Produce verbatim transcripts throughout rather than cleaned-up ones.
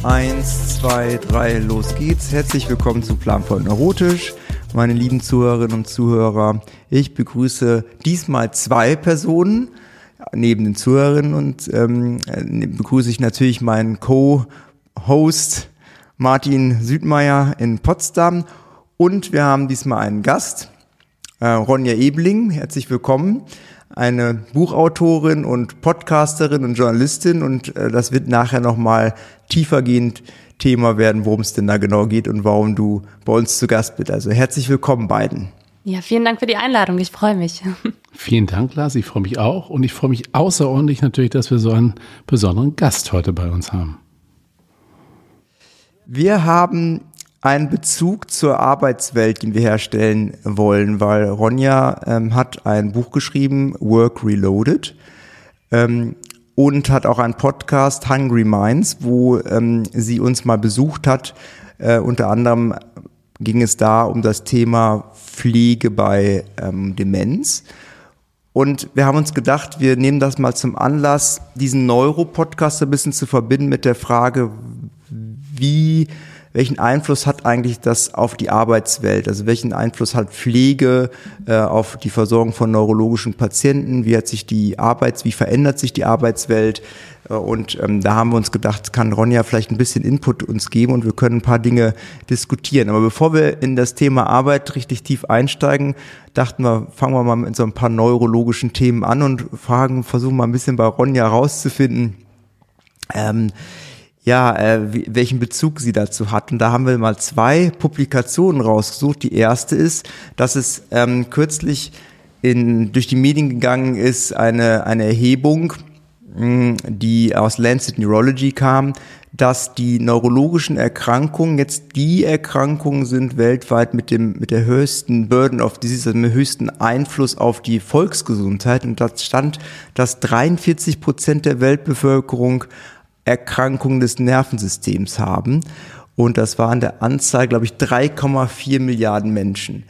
Eins, zwei, drei, los geht's. Herzlich willkommen zu Planvoll Neurotisch. Meine lieben Zuhörerinnen und Zuhörer, ich begrüße diesmal zwei Personen. Neben den Zuhörerinnen und ähm, begrüße ich natürlich meinen Co-Host Martin Südmeier in Potsdam. Und wir haben diesmal einen Gast, äh, Ronja Ebeling. Herzlich willkommen. Eine Buchautorin und Podcasterin und Journalistin, und äh, das wird nachher nochmal tiefergehend Thema werden, worum es denn da genau geht und warum du bei uns zu Gast bist. Also herzlich willkommen beiden. Ja, vielen Dank für die Einladung, ich freue mich. Vielen Dank, Lars, ich freue mich auch und ich freue mich außerordentlich natürlich, dass wir so einen besonderen Gast heute bei uns haben. Wir haben einen Bezug zur Arbeitswelt, den wir herstellen wollen, weil Ronja ähm, hat ein Buch geschrieben, Work Reloaded, ähm, und hat auch einen Podcast, Hungry Minds, wo ähm, sie uns mal besucht hat. Äh, unter anderem ging es da um das Thema Pflege bei ähm, Demenz. Und wir haben uns gedacht, wir nehmen das mal zum Anlass, diesen Neuro-Podcast ein bisschen zu verbinden mit der Frage, wie welchen Einfluss hat eigentlich das auf die Arbeitswelt? Also welchen Einfluss hat Pflege äh, auf die Versorgung von neurologischen Patienten? Wie hat sich die Arbeits, wie verändert sich die Arbeitswelt? Äh, und ähm, da haben wir uns gedacht, kann Ronja vielleicht ein bisschen Input uns geben und wir können ein paar Dinge diskutieren. Aber bevor wir in das Thema Arbeit richtig tief einsteigen, dachten wir, fangen wir mal mit so ein paar neurologischen Themen an und fragen, versuchen mal ein bisschen bei Ronja herauszufinden, ähm, ja, äh, wie, welchen Bezug sie dazu hat. Und da haben wir mal zwei Publikationen rausgesucht. Die erste ist, dass es ähm, kürzlich in, durch die Medien gegangen ist, eine, eine Erhebung, mh, die aus Lancet Neurology kam, dass die neurologischen Erkrankungen jetzt die Erkrankungen sind weltweit mit dem mit der höchsten Burden of Disease, also mit dem höchsten Einfluss auf die Volksgesundheit. Und da stand, dass dreiundvierzig Prozent der Weltbevölkerung Erkrankungen des Nervensystems haben. Und das waren der Anzahl, glaube ich, drei Komma vier Milliarden Menschen.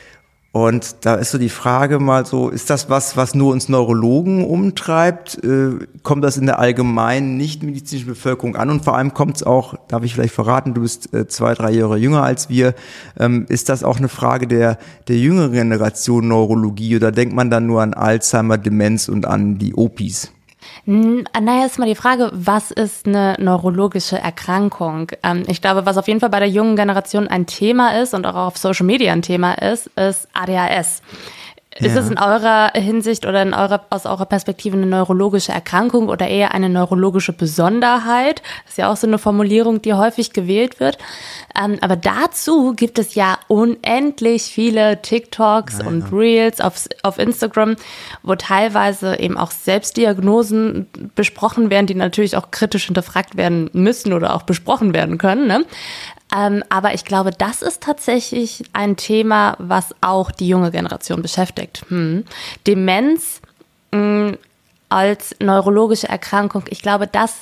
Und da ist so die Frage mal so, ist das was, was nur uns Neurologen umtreibt? Äh, kommt das in der allgemeinen nicht-medizinischen Bevölkerung an? Und vor allem kommt es auch, darf ich vielleicht verraten, du bist äh, zwei, drei Jahre jünger als wir, ähm, ist das auch eine Frage der, der jüngeren Generation Neurologie, oder denkt man dann nur an Alzheimer, Demenz und an die O P Is? Naja, ist mal die Frage, was ist eine neurologische Erkrankung? Ähm, ich glaube, was auf jeden Fall bei der jungen Generation ein Thema ist und auch auf Social Media ein Thema ist, ist A D H S. Ist Ja. es in eurer Hinsicht oder in eurer, aus eurer Perspektive eine neurologische Erkrankung oder eher eine neurologische Besonderheit? Das ist ja auch so eine Formulierung, die häufig gewählt wird. Ähm, aber dazu gibt es ja unendlich viele TikToks ja, und ja. Reels auf, auf Instagram, wo teilweise eben auch Selbstdiagnosen besprochen werden, die natürlich auch kritisch hinterfragt werden müssen oder auch besprochen werden können, ne? Ähm, aber ich glaube, das ist tatsächlich ein Thema, was auch die junge Generation beschäftigt. Hm. Demenz mh, als neurologische Erkrankung, ich glaube, das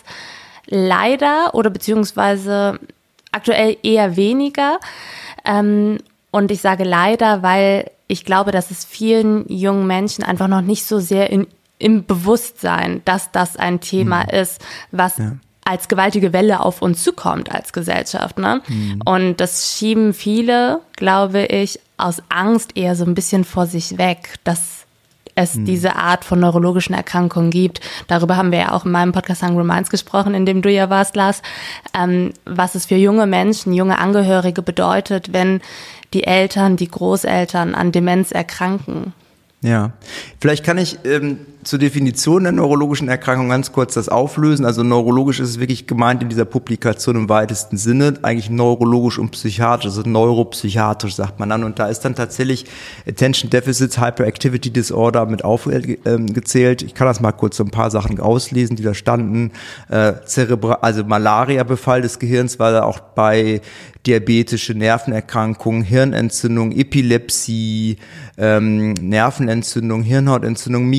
leider oder beziehungsweise aktuell eher weniger. Ähm, und ich sage leider, weil ich glaube, dass es vielen jungen Menschen einfach noch nicht so sehr in, im Bewusstsein, dass das ein Thema mhm. ist, was ja. als gewaltige Welle auf uns zukommt als Gesellschaft, ne? Mhm. Und das schieben viele, glaube ich, aus Angst eher so ein bisschen vor sich weg, dass es mhm. diese Art von neurologischen Erkrankungen gibt. Darüber haben wir ja auch in meinem Podcast Hungry Minds gesprochen, in dem du ja warst, Lars, ähm, was es für junge Menschen, junge Angehörige bedeutet, wenn die Eltern, die Großeltern an Demenz erkranken. Ja, vielleicht kann ich ähm, zur Definition der neurologischen Erkrankung ganz kurz das auflösen. Also neurologisch ist es wirklich gemeint in dieser Publikation im weitesten Sinne, eigentlich neurologisch und psychiatrisch, also neuropsychiatrisch sagt man dann. Und da ist dann tatsächlich Attention Deficit Hyperactivity Disorder mit aufgezählt. Ich kann das mal kurz so ein paar Sachen auslesen, die da standen. Äh, Zerebral, also Malaria-Befall des Gehirns war da auch bei, diabetische Nervenerkrankungen, Hirnentzündung, Epilepsie, ähm, Nervenentzündung, Hirnhautentzündung, Migräne,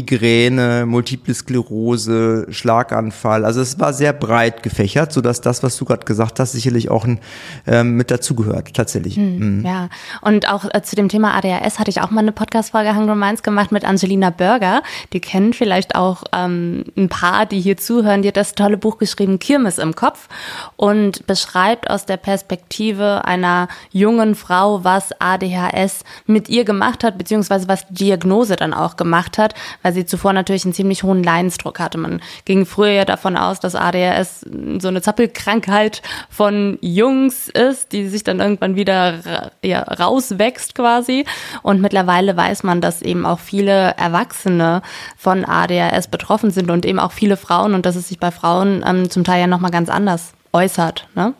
Migräne, Multiple Sklerose, Schlaganfall. Also es war sehr breit gefächert, sodass das, was du gerade gesagt hast, sicherlich auch ein, ähm, mit dazugehört, tatsächlich. Hm, mhm. Ja, und auch äh, zu dem Thema A D H S hatte ich auch mal eine Podcast-Folge Hungry Minds gemacht mit Angelina Burger. Die kennen vielleicht auch ähm, ein paar, die hier zuhören. Die hat das tolle Buch geschrieben, Kirmes im Kopf, und beschreibt aus der Perspektive einer jungen Frau, was A D H S mit ihr gemacht hat, beziehungsweise was die Diagnose dann auch gemacht hat, weil sie zuvor natürlich einen ziemlich hohen Leidensdruck hatte. Man ging früher ja davon aus, dass A D H S so eine Zappelkrankheit von Jungs ist, die sich dann irgendwann wieder ja, rauswächst quasi. Und mittlerweile weiß man, dass eben auch viele Erwachsene von A D H S betroffen sind und eben auch viele Frauen, und dass es sich bei Frauen ähm, zum Teil ja nochmal ganz anders äußert, ne?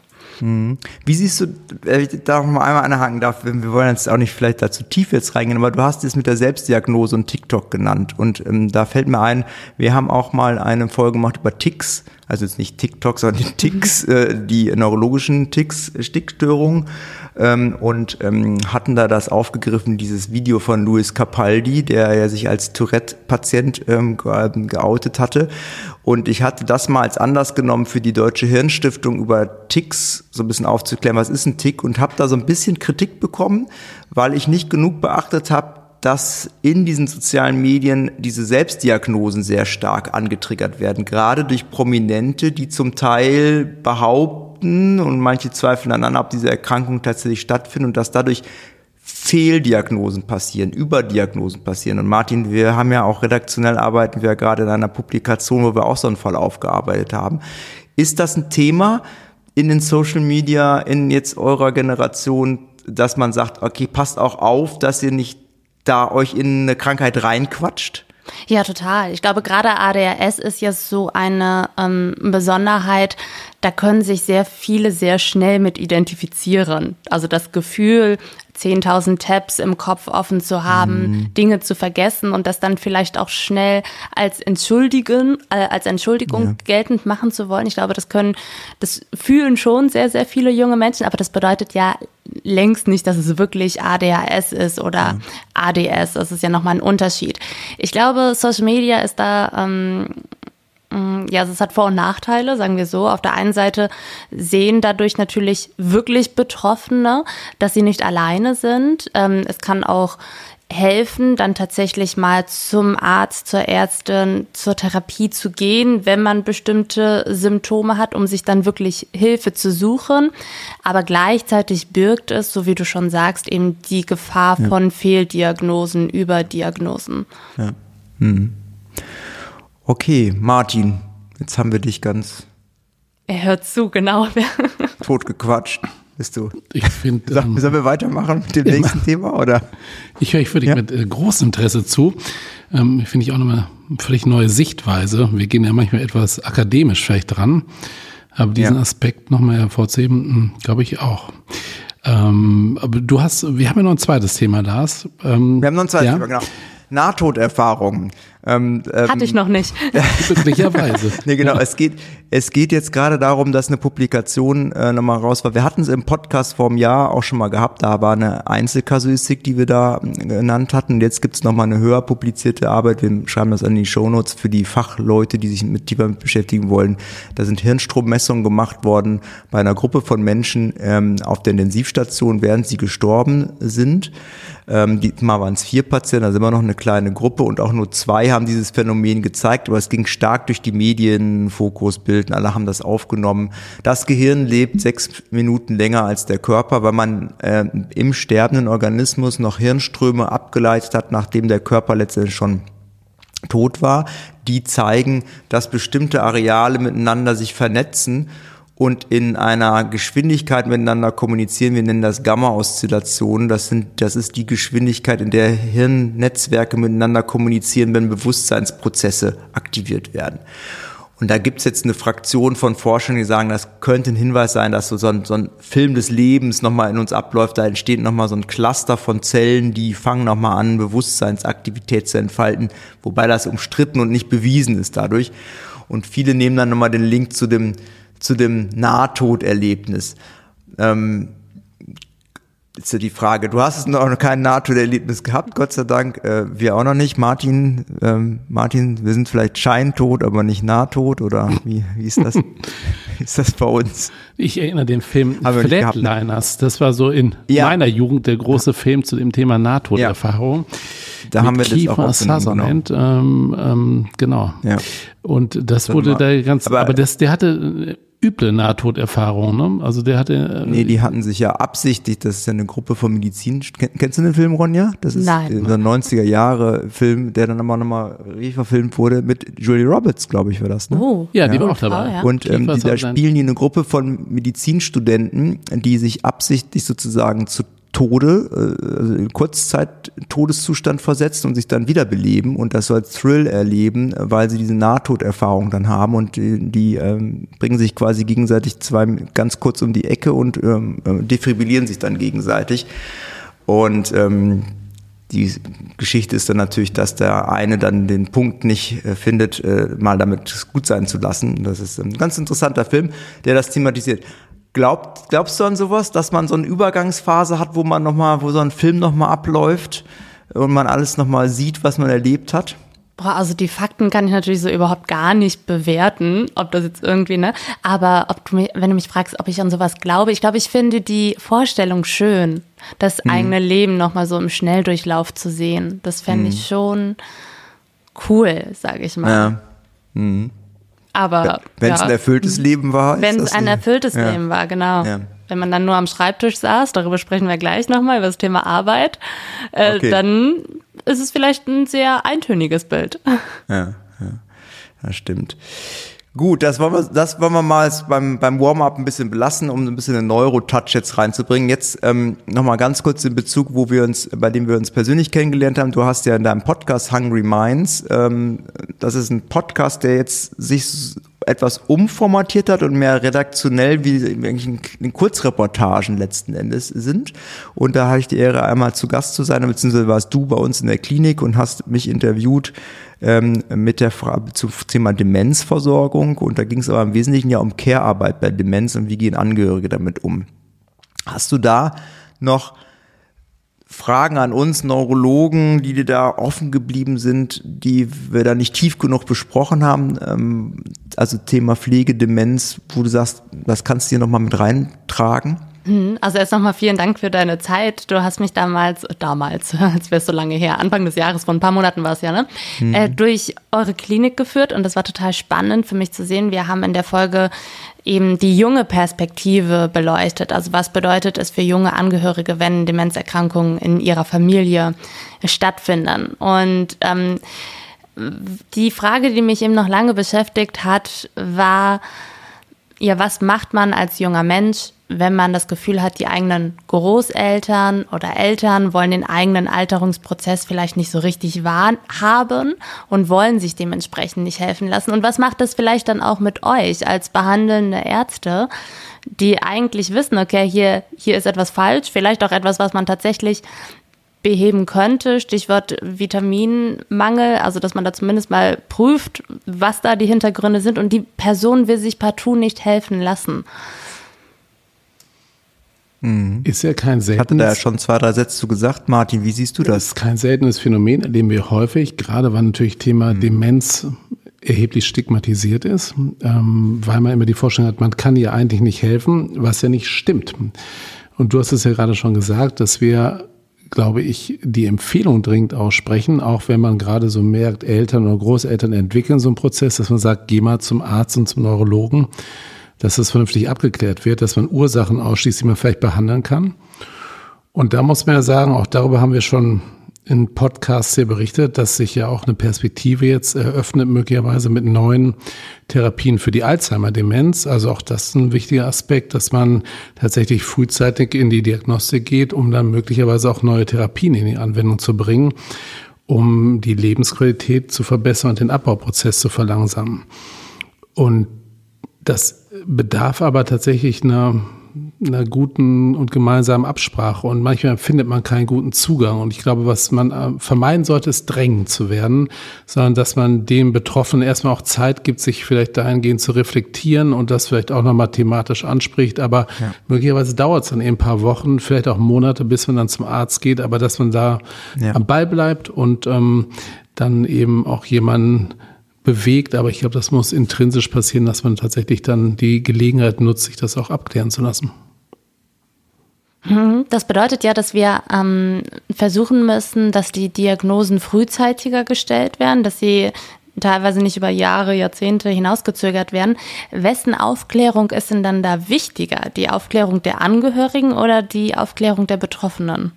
Wie siehst du, wenn ich da noch mal einmal anhaken darf, wir wollen jetzt auch nicht vielleicht da zu tief jetzt reingehen, aber du hast es mit der Selbstdiagnose und TikTok genannt, und ähm, da fällt mir ein, wir haben auch mal eine Folge gemacht über Tics, also jetzt nicht TikTok, sondern die Tics, äh, die neurologischen Tics, Stickstörungen, ähm, und ähm, hatten da das aufgegriffen, dieses Video von Louis Capaldi, der ja sich als Tourette-Patient ähm, geoutet hatte, und ich hatte das mal als Anlass genommen für die Deutsche Hirnstiftung über Tics so ein bisschen aufzuklären, was ist ein Tic, und habe da so ein bisschen Kritik bekommen, weil ich nicht genug beachtet habe, dass in diesen sozialen Medien diese Selbstdiagnosen sehr stark angetriggert werden, gerade durch Prominente, die zum Teil behaupten, und manche zweifeln daran, ob diese Erkrankung tatsächlich stattfindet, und dass dadurch Fehldiagnosen passieren, Überdiagnosen passieren. Und Martin, wir haben ja auch redaktionell arbeiten wir ja gerade in einer Publikation, wo wir auch so einen Fall aufgearbeitet haben. Ist das ein Thema in den Social Media, in jetzt eurer Generation, dass man sagt, okay, passt auch auf, dass ihr nicht da euch in eine Krankheit reinquatscht? Ja, total. Ich glaube, gerade A D H S ist ja so eine ähm, Besonderheit, da können sich sehr viele sehr schnell mit identifizieren. Also das Gefühl, zehntausend Tabs im Kopf offen zu haben, mhm. Dinge zu vergessen und das dann vielleicht auch schnell als Entschuldigen, äh, als Entschuldigung ja. geltend machen zu wollen. Ich glaube, das können, das fühlen schon sehr, sehr viele junge Menschen, aber das bedeutet ja längst nicht, dass es wirklich A D H S ist oder ja. A D S. Das ist ja nochmal ein Unterschied. Ich glaube, Social Media ist da, ähm, ja, also es hat Vor- und Nachteile, sagen wir so. Auf der einen Seite sehen dadurch natürlich wirklich Betroffene, dass sie nicht alleine sind. Ähm, es kann auch helfen, dann tatsächlich mal zum Arzt, zur Ärztin, zur Therapie zu gehen, wenn man bestimmte Symptome hat, um sich dann wirklich Hilfe zu suchen. Aber gleichzeitig birgt es, so wie du schon sagst, eben die Gefahr ja. von Fehldiagnosen, Überdiagnosen. Ja. Hm. Okay, Martin, jetzt haben wir dich ganz... Er hört zu, genau. tot gequatscht. Bist du? Ich finde, ähm, sollen wir weitermachen mit dem ja, nächsten Thema, oder? Ich höre ich wirklich ja? mit äh, großem Interesse zu. Ähm, finde ich auch nochmal eine völlig neue Sichtweise. Wir gehen ja manchmal etwas akademisch vielleicht dran, aber diesen ja. Aspekt nochmal hervorzuheben, glaube ich auch. Ähm, aber du hast, wir haben ja noch ein zweites Thema, Lars. Ähm, wir haben noch ein zweites ja? Thema, genau. Nahtoderfahrungen. Ähm, ähm, Hatte ich noch nicht. Glücklicherweise. Nee, genau. Es geht, es geht jetzt gerade darum, dass eine Publikation äh, nochmal raus war. Wir hatten es im Podcast vor einem Jahr auch schon mal gehabt. Da war eine Einzelkasuistik, die wir da äh, genannt hatten. Und jetzt gibt es nochmal eine höher publizierte Arbeit. Wir schreiben das an die Shownotes für die Fachleute, die sich mit tiefer mit beschäftigen wollen. Da sind Hirnstrommessungen gemacht worden bei einer Gruppe von Menschen ähm, auf der Intensivstation, während sie gestorben sind. Ähm, diesmal waren es vier Patienten, also immer noch eine kleine Gruppe, und auch nur zwei haben dieses Phänomen gezeigt, aber es ging stark durch die Medien, Fokusbilden, alle haben das aufgenommen. Das Gehirn lebt sechs Minuten länger als der Körper, weil man äh, im sterbenden Organismus noch Hirnströme abgeleitet hat, nachdem der Körper letztendlich schon tot war. Die zeigen, dass bestimmte Areale miteinander sich vernetzen und in einer Geschwindigkeit miteinander kommunizieren. Wir nennen das Gamma-Oszillation. Das sind, das ist die Geschwindigkeit, in der Hirnnetzwerke miteinander kommunizieren, wenn Bewusstseinsprozesse aktiviert werden. Und da gibt's jetzt eine Fraktion von Forschern, die sagen, das könnte ein Hinweis sein, dass so, so, ein, so ein Film des Lebens nochmal in uns abläuft. Da entsteht nochmal so ein Cluster von Zellen, die fangen nochmal an, Bewusstseinsaktivität zu entfalten, wobei das umstritten und nicht bewiesen ist dadurch. Und viele nehmen dann nochmal den Link zu dem zu dem Nahtoderlebnis. Ähm, ist ja die Frage, du hast noch kein Nahtoderlebnis gehabt, Gott sei Dank, äh, wir auch noch nicht. Martin, ähm, Martin, wir sind vielleicht scheintot, aber nicht nahtod, oder wie, wie ist das? Wie ist das bei uns? Ich erinnere den Film Flatliners, das war so in ja. meiner Jugend der große Film zu dem Thema Nahtoderfahrung. Ja. Da haben wir Kiefer das auch Sutherland, genau. Ähm, ähm, genau. Ja. Und das, das wurde da ganz, aber, aber das, der hatte üble Nahtoderfahrung, ne? Also der hatte. Nee, die hatten sich ja absichtlich, das ist ja eine Gruppe von Medizin. Kennst du den Film, Ronja? Das ist Nein. der neunziger Jahre Film, der dann immer nochmal verfilmt wurde mit Julia Roberts, glaube ich, war das, ne? Oh, ja, die ja. war auch dabei. Oh, ja. Und ähm, die, da spielen die eine Gruppe von Medizinstudenten, die sich absichtlich sozusagen zu Tode, also in Kurzzeit Todeszustand versetzen und sich dann wiederbeleben und das so als Thrill erleben, weil sie diese Nahtoderfahrung dann haben und die, die ähm, bringen sich quasi gegenseitig zwei ganz kurz um die Ecke und ähm, defibrillieren sich dann gegenseitig. Und ähm, die Geschichte ist dann natürlich, dass der eine dann den Punkt nicht äh, findet, äh, mal damit gut sein zu lassen. Das ist ein ganz interessanter Film, der das thematisiert. Glaubt, glaubst du an sowas, dass man so eine Übergangsphase hat, wo man noch mal, wo so ein Film nochmal abläuft und man alles nochmal sieht, was man erlebt hat? Boah, also die Fakten kann ich natürlich so überhaupt gar nicht bewerten, ob das jetzt irgendwie, ne? Aber ob du mich, wenn du mich fragst, ob ich an sowas glaube, ich glaube, ich finde die Vorstellung schön, das mhm. eigene Leben nochmal so im Schnelldurchlauf zu sehen. Das fände mhm. ich schon cool, sage ich mal. Ja. Mhm. Aber wenn es ja, ein erfülltes Leben war. Wenn es ein erfülltes ja. Leben war, genau. Ja. Wenn man dann nur am Schreibtisch saß, darüber sprechen wir gleich nochmal, über das Thema Arbeit, äh, okay. dann ist es vielleicht ein sehr eintöniges Bild. Ja, ja, das stimmt. Gut, das wollen wir, das wollen wir mal beim, beim Warm-up ein bisschen belassen, um ein bisschen einen Neuro-Touch jetzt reinzubringen. Jetzt ähm, nochmal ganz kurz den Bezug, wo wir uns, bei dem wir uns persönlich kennengelernt haben. Du hast ja in deinem Podcast Hungry Minds, ähm, das ist ein Podcast, der jetzt sich etwas umformatiert hat und mehr redaktionell wie in Kurzreportagen letzten Endes sind. Und da hatte ich die Ehre, einmal zu Gast zu sein, beziehungsweise warst du bei uns in der Klinik und hast mich interviewt ähm, mit der Frage zum Thema Demenzversorgung. Und da ging es aber im Wesentlichen ja um Care-Arbeit bei Demenz und wie gehen Angehörige damit um. Hast du da noch Fragen an uns Neurologen, die dir da offen geblieben sind, die wir da nicht tief genug besprochen haben? Also Thema Pflege, Demenz, wo du sagst, das kannst du hier nochmal mit reintragen? Also erst nochmal vielen Dank für deine Zeit. Du hast mich damals, damals, als wäre es so lange her, Anfang des Jahres, vor ein paar Monaten war es ja, ne, mhm. äh, durch eure Klinik geführt und das war total spannend für mich zu sehen. Wir haben in der Folge eben die junge Perspektive beleuchtet. Also was bedeutet es für junge Angehörige, wenn Demenzerkrankungen in ihrer Familie stattfinden? Und ähm, die Frage, die mich eben noch lange beschäftigt hat, war, ja, was macht man als junger Mensch, wenn man das Gefühl hat, die eigenen Großeltern oder Eltern wollen den eigenen Alterungsprozess vielleicht nicht so richtig wahrhaben und wollen sich dementsprechend nicht helfen lassen? Und was macht das vielleicht dann auch mit euch als behandelnde Ärzte, die eigentlich wissen, okay, hier, hier ist etwas falsch, vielleicht auch etwas, was man tatsächlich beheben könnte, Stichwort Vitaminmangel, also dass man da zumindest mal prüft, was da die Hintergründe sind und die Person will sich partout nicht helfen lassen. Ist ja kein seltenes... Ich hatte da ja schon zwei, drei Sätze zu gesagt. Martin, wie siehst du das? Das ist kein seltenes Phänomen, erleben wir häufig, gerade weil natürlich Thema mhm. Demenz erheblich stigmatisiert ist, ähm, weil man immer die Vorstellung hat, man kann ihr eigentlich nicht helfen, was ja nicht stimmt. Und du hast es ja gerade schon gesagt, dass wir, glaube ich, die Empfehlung dringend aussprechen, auch wenn man gerade so merkt, Eltern oder Großeltern entwickeln so einen Prozess, dass man sagt, geh mal zum Arzt und zum Neurologen, dass das vernünftig abgeklärt wird, dass man Ursachen ausschließt, die man vielleicht behandeln kann. Und da muss man ja sagen, auch darüber haben wir schon in Podcasts hier berichtet, dass sich ja auch eine Perspektive jetzt eröffnet, möglicherweise mit neuen Therapien für die Alzheimer-Demenz. Also auch das ist ein wichtiger Aspekt, dass man tatsächlich frühzeitig in die Diagnostik geht, um dann möglicherweise auch neue Therapien in die Anwendung zu bringen, um die Lebensqualität zu verbessern und den Abbauprozess zu verlangsamen. Und das bedarf aber tatsächlich einer einer guten und gemeinsamen Absprache und manchmal findet man keinen guten Zugang und ich glaube, was man vermeiden sollte, ist drängend zu werden, sondern dass man dem Betroffenen erstmal auch Zeit gibt, sich vielleicht dahingehend zu reflektieren und das vielleicht auch nochmal thematisch anspricht, aber ja. möglicherweise dauert es dann eben ein paar Wochen, vielleicht auch Monate, bis man dann zum Arzt geht, aber dass man da ja. am Ball bleibt und ähm, dann eben auch jemanden bewegt, aber ich glaube, das muss intrinsisch passieren, dass man tatsächlich dann die Gelegenheit nutzt, sich das auch abklären zu lassen. Das bedeutet ja, dass wir ähm, versuchen müssen, dass die Diagnosen frühzeitiger gestellt werden, dass sie teilweise nicht über Jahre, Jahrzehnte hinausgezögert werden. Wessen Aufklärung ist denn dann da wichtiger? Die Aufklärung der Angehörigen oder die Aufklärung der Betroffenen?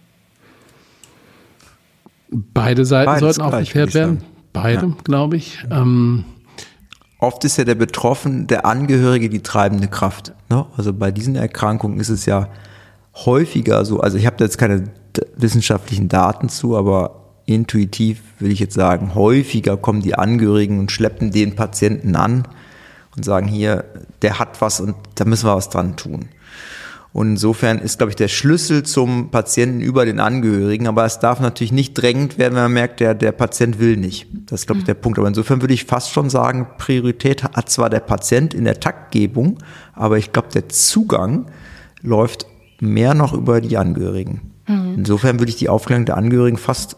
Beide Seiten Beides sollten aufgeklärt werden. Beide, ja. glaube ich. Ähm, Oft ist ja der Betroffene, der Angehörige die treibende Kraft. Ne? Also bei diesen Erkrankungen ist es ja häufiger so, also ich habe da jetzt keine d- wissenschaftlichen Daten zu, aber intuitiv würde ich jetzt sagen, häufiger kommen die Angehörigen und schleppen den Patienten an und sagen, hier, der hat was und da müssen wir was dran tun. Und insofern ist, glaube ich, der Schlüssel zum Patienten über den Angehörigen, aber es darf natürlich nicht drängend werden, wenn man merkt, der, der Patient will nicht. Das ist, glaube ich, der Punkt. Aber insofern würde ich fast schon sagen, Priorität hat zwar der Patient in der Taktgebung, aber ich glaube, der Zugang läuft mehr noch über die Angehörigen. Mhm. Insofern würde ich die Aufklärung der Angehörigen fast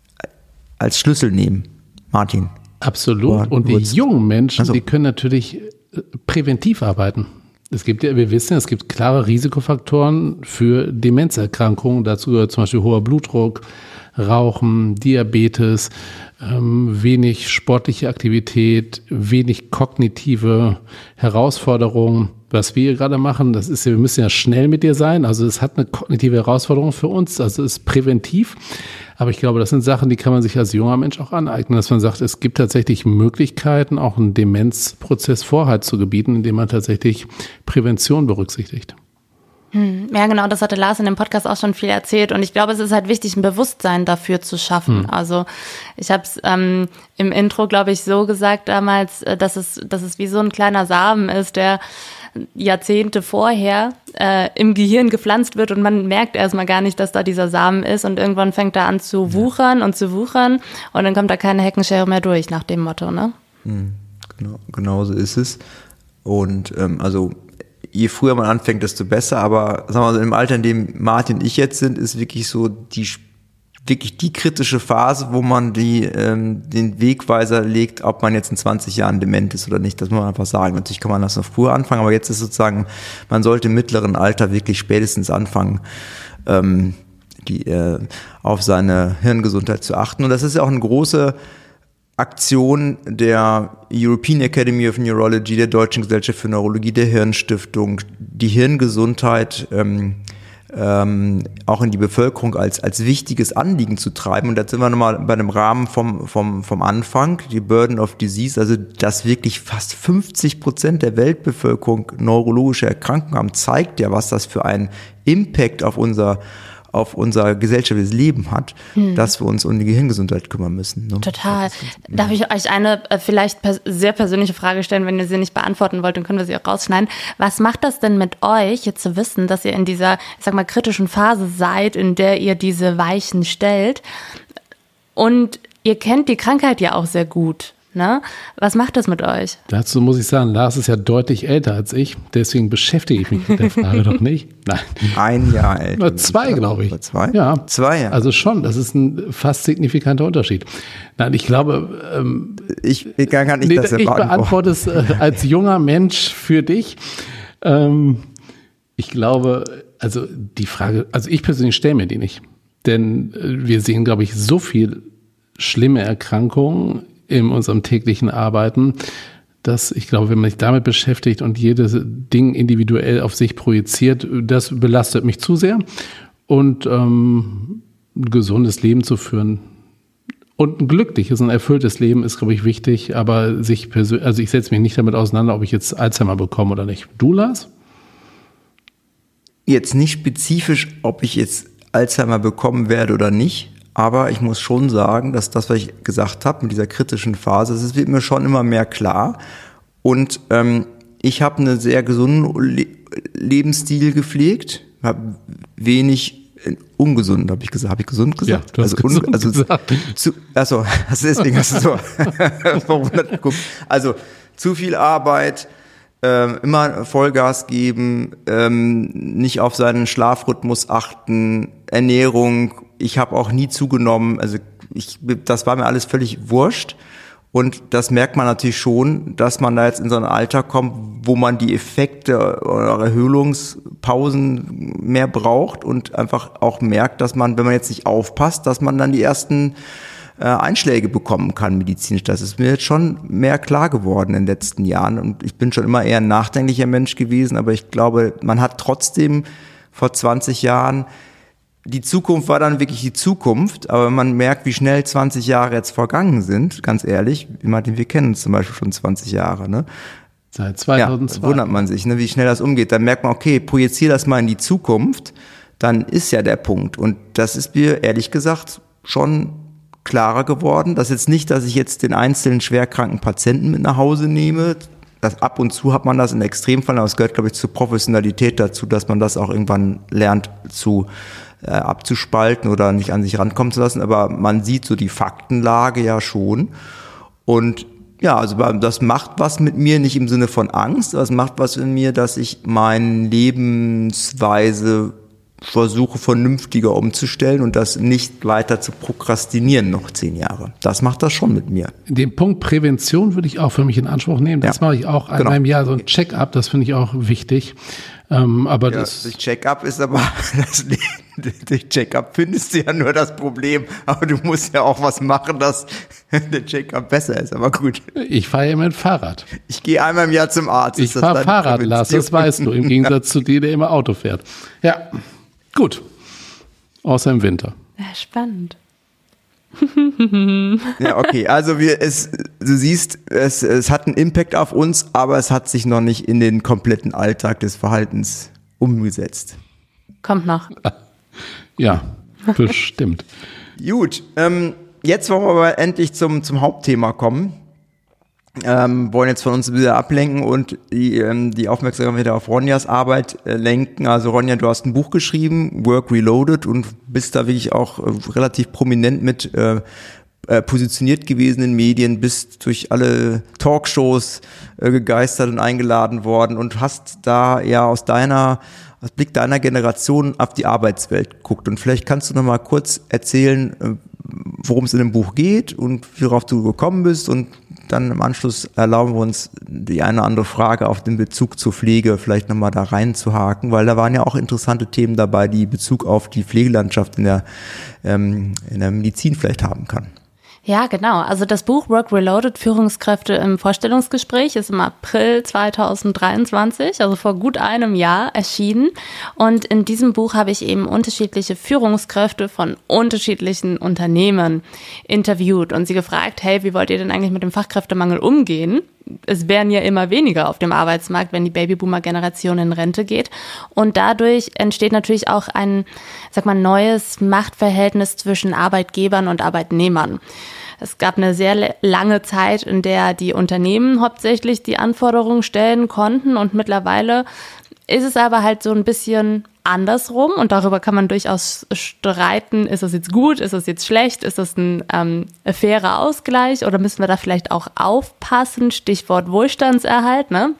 als Schlüssel nehmen. Martin. Absolut. Und die jungen Menschen, also, die können natürlich präventiv arbeiten. Es gibt ja, wir wissen, es gibt klare Risikofaktoren für Demenzerkrankungen. Dazu gehört zum Beispiel hoher Blutdruck, Rauchen, Diabetes, ähm, wenig sportliche Aktivität, wenig kognitive Herausforderungen. Was wir hier gerade machen, das ist ja, wir müssen ja schnell mit dir sein. Also es hat eine kognitive Herausforderung für uns, also es ist präventiv. Aber ich glaube, das sind Sachen, die kann man sich als junger Mensch auch aneignen, dass man sagt, es gibt tatsächlich Möglichkeiten, auch einen Demenzprozess Vorhalt zu gebieten, indem man tatsächlich Prävention berücksichtigt. Hm, ja, genau, das hatte Lars in dem Podcast auch schon viel erzählt und ich glaube, es ist halt wichtig, ein Bewusstsein dafür zu schaffen. Hm. Also ich habe es ähm, im Intro, glaube ich, so gesagt damals, dass es, dass es wie so ein kleiner Samen ist, der Jahrzehnte vorher äh, im Gehirn gepflanzt wird und man merkt erstmal gar nicht, dass da dieser Samen ist und irgendwann fängt er an zu wuchern und zu wuchern und dann kommt da keine Heckenschere mehr durch, nach dem Motto, ne? Hm, genau, genau so ist es. Und ähm, also je früher man anfängt, desto besser, aber sagen wir mal, im Alter, in dem Martin und ich jetzt sind, ist wirklich so die wirklich die kritische Phase, wo man die ähm, den Wegweiser legt, ob man jetzt in zwanzig Jahren dement ist oder nicht. Das muss man einfach sagen. Natürlich kann man das noch früher anfangen, aber jetzt ist sozusagen, man sollte im mittleren Alter wirklich spätestens anfangen, ähm, die, äh, auf seine Hirngesundheit zu achten. Und das ist ja auch eine große Aktion der European Academy of Neurology, der Deutschen Gesellschaft für Neurologie, der Hirnstiftung, die Hirngesundheit ähm, ähm, auch in die Bevölkerung als als wichtiges Anliegen zu treiben. Und da sind wir nochmal bei dem Rahmen vom vom vom Anfang, die Burden of Disease, also dass wirklich fast fünfzig Prozent der Weltbevölkerung neurologische Erkrankungen haben, zeigt ja, was das für einen Impact auf unser auf unser gesellschaftliches Leben hat, hm. dass wir uns um die Gehirngesundheit kümmern müssen. Ne? Total. Darf ich euch eine äh, vielleicht pers- sehr persönliche Frage stellen, wenn ihr sie nicht beantworten wollt, dann können wir sie auch rausschneiden. Was macht das denn mit euch, jetzt zu wissen, dass ihr in dieser, ich sag mal, kritischen Phase seid, in der ihr diese Weichen stellt und ihr kennt die Krankheit ja auch sehr gut? Ne? Was macht das mit euch? Dazu muss ich sagen, Lars ist ja deutlich älter als ich, deswegen beschäftige ich mich mit der Frage doch nicht. Nein. Ein Jahr älter. Zwei, glaube ich. Zwei? Ja. Zwei, ja. Also schon, das ist ein fast signifikanter Unterschied. Nein, ich glaube, ähm, ich, ich kann nicht nee, das ich beantworte es äh, als junger Mensch für dich. Ähm, ich glaube, also die Frage, also ich persönlich stelle mir die nicht. Denn äh, wir sehen, glaube ich, so viel schlimme Erkrankungen in unserem täglichen Arbeiten, dass ich glaube, wenn man sich damit beschäftigt und jedes Ding individuell auf sich projiziert, das belastet mich zu sehr. Und ähm, ein gesundes Leben zu führen und ein glückliches, ein erfülltes Leben ist, glaube ich, wichtig. Aber sich persönlich, also ich setze mich nicht damit auseinander, ob ich jetzt Alzheimer bekomme oder nicht. Du, Lars? Jetzt nicht spezifisch, ob ich jetzt Alzheimer bekommen werde oder nicht. Aber ich muss schon sagen, dass das, was ich gesagt habe, mit dieser kritischen Phase, das wird mir schon immer mehr klar. Und ähm, ich habe eine sehr gesunde, Lebensstil gepflegt, habe wenig ungesund, habe ich gesagt. Habe ich gesund gesagt? Ja, du hast also gesund un, also gesagt. Zu, achso, also deswegen hast du so verwundert geguckt. Also zu viel Arbeit, ähm, immer Vollgas geben, ähm, nicht auf seinen Schlafrhythmus achten, Ernährung. Ich habe auch nie zugenommen. Also ich, das war mir alles völlig wurscht. Und das merkt man natürlich schon, dass man da jetzt in so ein Alter kommt, wo man die Effekte oder Erholungspausen mehr braucht und einfach auch merkt, dass man, wenn man jetzt nicht aufpasst, dass man dann die ersten äh, Einschläge bekommen kann medizinisch. Das ist mir jetzt schon mehr klar geworden in den letzten Jahren. Und ich bin schon immer eher ein nachdenklicher Mensch gewesen, aber ich glaube, man hat trotzdem vor zwanzig Jahren, die Zukunft war dann wirklich die Zukunft, aber man merkt, wie schnell zwanzig Jahre jetzt vergangen sind, ganz ehrlich. Martin, wir kennen uns zum Beispiel schon zwanzig Jahre, ne? Seit zweitausendzwei. Ja, wundert man sich, ne, wie schnell das umgeht. Dann merkt man, okay, projiziere das mal in die Zukunft, dann ist ja der Punkt. Und das ist mir, ehrlich gesagt, schon klarer geworden. Das ist jetzt nicht, dass ich jetzt den einzelnen schwerkranken Patienten mit nach Hause nehme. Das, ab und zu hat man das in Extremfällen, aber es gehört, glaube ich, zur Professionalität dazu, dass man das auch irgendwann lernt zu äh, abzuspalten oder nicht an sich rankommen zu lassen. Aber man sieht so die Faktenlage ja schon. Und ja, also das macht was mit mir, nicht im Sinne von Angst, aber es macht was in mir, dass ich meine Lebensweise versuche vernünftiger umzustellen und das nicht weiter zu prokrastinieren noch zehn Jahre. Das macht das schon mit mir. Den Punkt Prävention würde ich auch für mich in Anspruch nehmen. Das ja. mache ich auch einmal genau. im Jahr, so ein Check-up, das finde ich auch wichtig. Ähm, aber ja, das durch Check-up ist aber, das, durch Check-up findest du ja nur das Problem, aber du musst ja auch was machen, dass der Check-up besser ist, aber gut. Ich fahre ja mit Fahrrad. Ich gehe einmal im Jahr zum Arzt. Ich fahre Fahrrad, Lars, das weißt du, im Gegensatz zu dir, der immer Auto fährt. Ja. Gut. Außer im Winter. Ja, spannend. Ja, okay. Also wir, es, du siehst, es, es hat einen Impact auf uns, aber es hat sich noch nicht in den kompletten Alltag des Verhaltens umgesetzt. Kommt noch. Ja, bestimmt. Gut. Ähm, jetzt wollen wir aber endlich zum, zum Hauptthema kommen. Ähm, wollen jetzt von uns wieder ablenken und die, ähm, die Aufmerksamkeit wieder auf Ronjas Arbeit äh, lenken. Also Ronja, du hast ein Buch geschrieben, Work Reloaded, und bist da wirklich auch äh, relativ prominent mit äh, äh, positioniert gewesen in Medien, bist durch alle Talkshows äh, gegeistert und eingeladen worden und hast da ja aus deiner, aus Blick deiner Generation auf die Arbeitswelt geguckt. Und vielleicht kannst du noch mal kurz erzählen, äh, worum es in dem Buch geht und worauf du gekommen bist, und dann im Anschluss erlauben wir uns, die eine oder andere Frage auf den Bezug zur Pflege vielleicht nochmal da reinzuhaken, weil da waren ja auch interessante Themen dabei, die Bezug auf die Pflegelandschaft in der, ähm, in der Medizin vielleicht haben kann. Ja, genau. Also das Buch Work Reloaded, Führungskräfte im Vorstellungsgespräch, ist im April zweitausenddreiundzwanzig, also vor gut einem Jahr, erschienen. Und in diesem Buch habe ich eben unterschiedliche Führungskräfte von unterschiedlichen Unternehmen interviewt und sie gefragt, hey, wie wollt ihr denn eigentlich mit dem Fachkräftemangel umgehen? Es werden ja immer weniger auf dem Arbeitsmarkt, wenn die Babyboomer-Generation in Rente geht. Und dadurch entsteht natürlich auch ein, sag mal, neues Machtverhältnis zwischen Arbeitgebern und Arbeitnehmern. Es gab eine sehr lange Zeit, in der die Unternehmen hauptsächlich die Anforderungen stellen konnten, und mittlerweile ist es aber halt so ein bisschen andersrum, und darüber kann man durchaus streiten, ist das jetzt gut, ist das jetzt schlecht, ist das ein ähm, fairer Ausgleich oder müssen wir da vielleicht auch aufpassen, Stichwort Wohlstandserhalt, ne?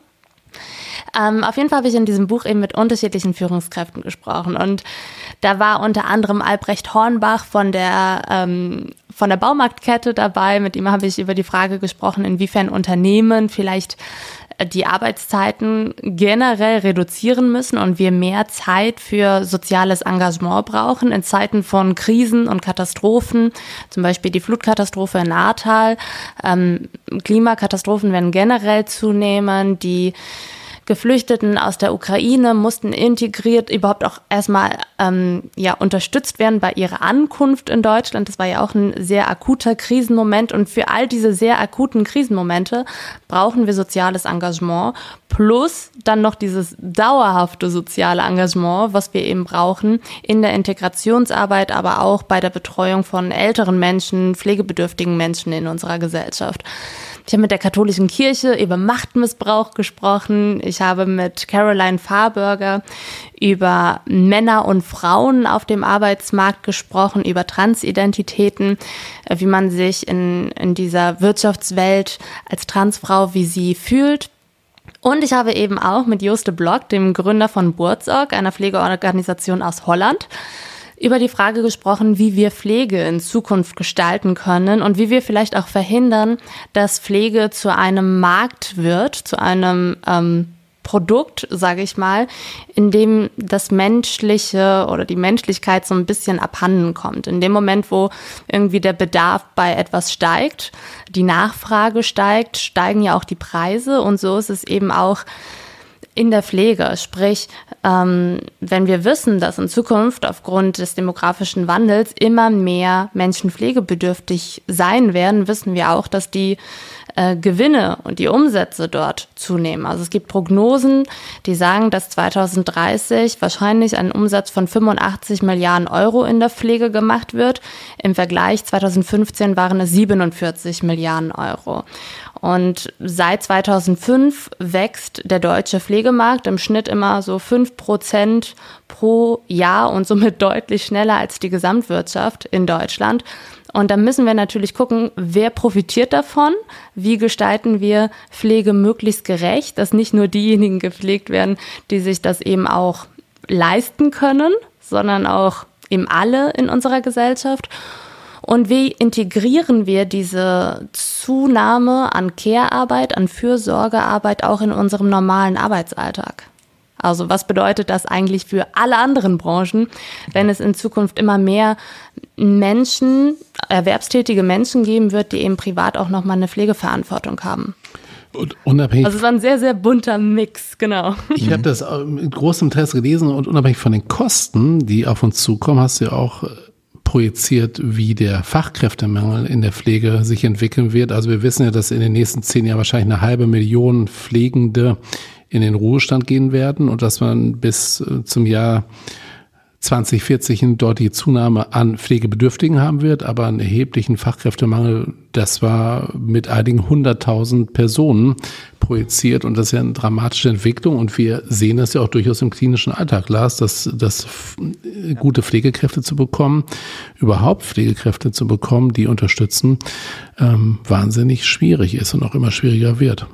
Ähm, auf jeden Fall habe ich in diesem Buch eben mit unterschiedlichen Führungskräften gesprochen, und da war unter anderem Albrecht Hornbach von der ähm, von der Baumarktkette dabei. Mit ihm habe ich über die Frage gesprochen, inwiefern Unternehmen vielleicht die Arbeitszeiten generell reduzieren müssen und wir mehr Zeit für soziales Engagement brauchen in Zeiten von Krisen und Katastrophen, zum Beispiel die Flutkatastrophe in Ahrtal. Ähm, Klimakatastrophen werden generell zunehmen, die Geflüchteten aus der Ukraine mussten integriert, überhaupt auch erstmal ähm, ja, unterstützt werden bei ihrer Ankunft in Deutschland. Das war ja auch ein sehr akuter Krisenmoment, und für all diese sehr akuten Krisenmomente brauchen wir soziales Engagement plus dann noch dieses dauerhafte soziale Engagement, was wir eben brauchen in der Integrationsarbeit, aber auch bei der Betreuung von älteren Menschen, pflegebedürftigen Menschen in unserer Gesellschaft. Ich habe mit der katholischen Kirche über Machtmissbrauch gesprochen. Ich habe mit Caroline Farberger über Männer und Frauen auf dem Arbeitsmarkt gesprochen, über Transidentitäten, wie man sich in, in dieser Wirtschaftswelt als Transfrau, wie sie fühlt. Und ich habe eben auch mit Joost de Blok, dem Gründer von Buurtzorg, einer Pflegeorganisation aus Holland, über die Frage gesprochen, wie wir Pflege in Zukunft gestalten können und wie wir vielleicht auch verhindern, dass Pflege zu einem Markt wird, zu einem ähm, Produkt, sage ich mal, in dem das Menschliche oder die Menschlichkeit so ein bisschen abhanden kommt. In dem Moment, wo irgendwie der Bedarf bei etwas steigt, die Nachfrage steigt, steigen ja auch die Preise und so ist es eben auch in der Pflege. Sprich, ähm, wenn wir wissen, dass in Zukunft aufgrund des demografischen Wandels immer mehr Menschen pflegebedürftig sein werden, wissen wir auch, dass die äh, Gewinne und die Umsätze dort zunehmen. Also es gibt Prognosen, die sagen, dass zwanzig dreißig wahrscheinlich ein Umsatz von fünfundachtzig Milliarden Euro in der Pflege gemacht wird. Im Vergleich zwanzig fünfzehn waren es siebenundvierzig Milliarden Euro. Und seit zweitausendfünf wächst der deutsche Pflegemarkt im Schnitt immer so fünf Prozent pro Jahr und somit deutlich schneller als die Gesamtwirtschaft in Deutschland. Und da müssen wir natürlich gucken, wer profitiert davon, wie gestalten wir Pflege möglichst gerecht, dass nicht nur diejenigen gepflegt werden, die sich das eben auch leisten können, sondern auch eben alle in unserer Gesellschaft. Und wie integrieren wir diese Zunahme an Care-Arbeit, an Fürsorgearbeit auch in unserem normalen Arbeitsalltag? Also was bedeutet das eigentlich für alle anderen Branchen, wenn es in Zukunft immer mehr Menschen, erwerbstätige Menschen geben wird, die eben privat auch nochmal eine Pflegeverantwortung haben? Und unabhängig. Also es war ein sehr, sehr bunter Mix, genau. Ich habe das mit großem Interesse gelesen und unabhängig von den Kosten, die auf uns zukommen, hast du ja auch projiziert, wie der Fachkräftemangel in der Pflege sich entwickeln wird. Also wir wissen ja, dass in den nächsten zehn Jahren wahrscheinlich eine halbe Million Pflegende in den Ruhestand gehen werden und dass man bis zum Jahr zwanzig vierzig dort die Zunahme an Pflegebedürftigen haben wird, aber einen erheblichen Fachkräftemangel, das war mit einigen hunderttausend Personen projiziert und das ist ja eine dramatische Entwicklung und wir sehen das ja auch durchaus im klinischen Alltag, Lars, dass, dass gute Pflegekräfte zu bekommen, überhaupt Pflegekräfte zu bekommen, die unterstützen, ähm, wahnsinnig schwierig ist und auch immer schwieriger wird.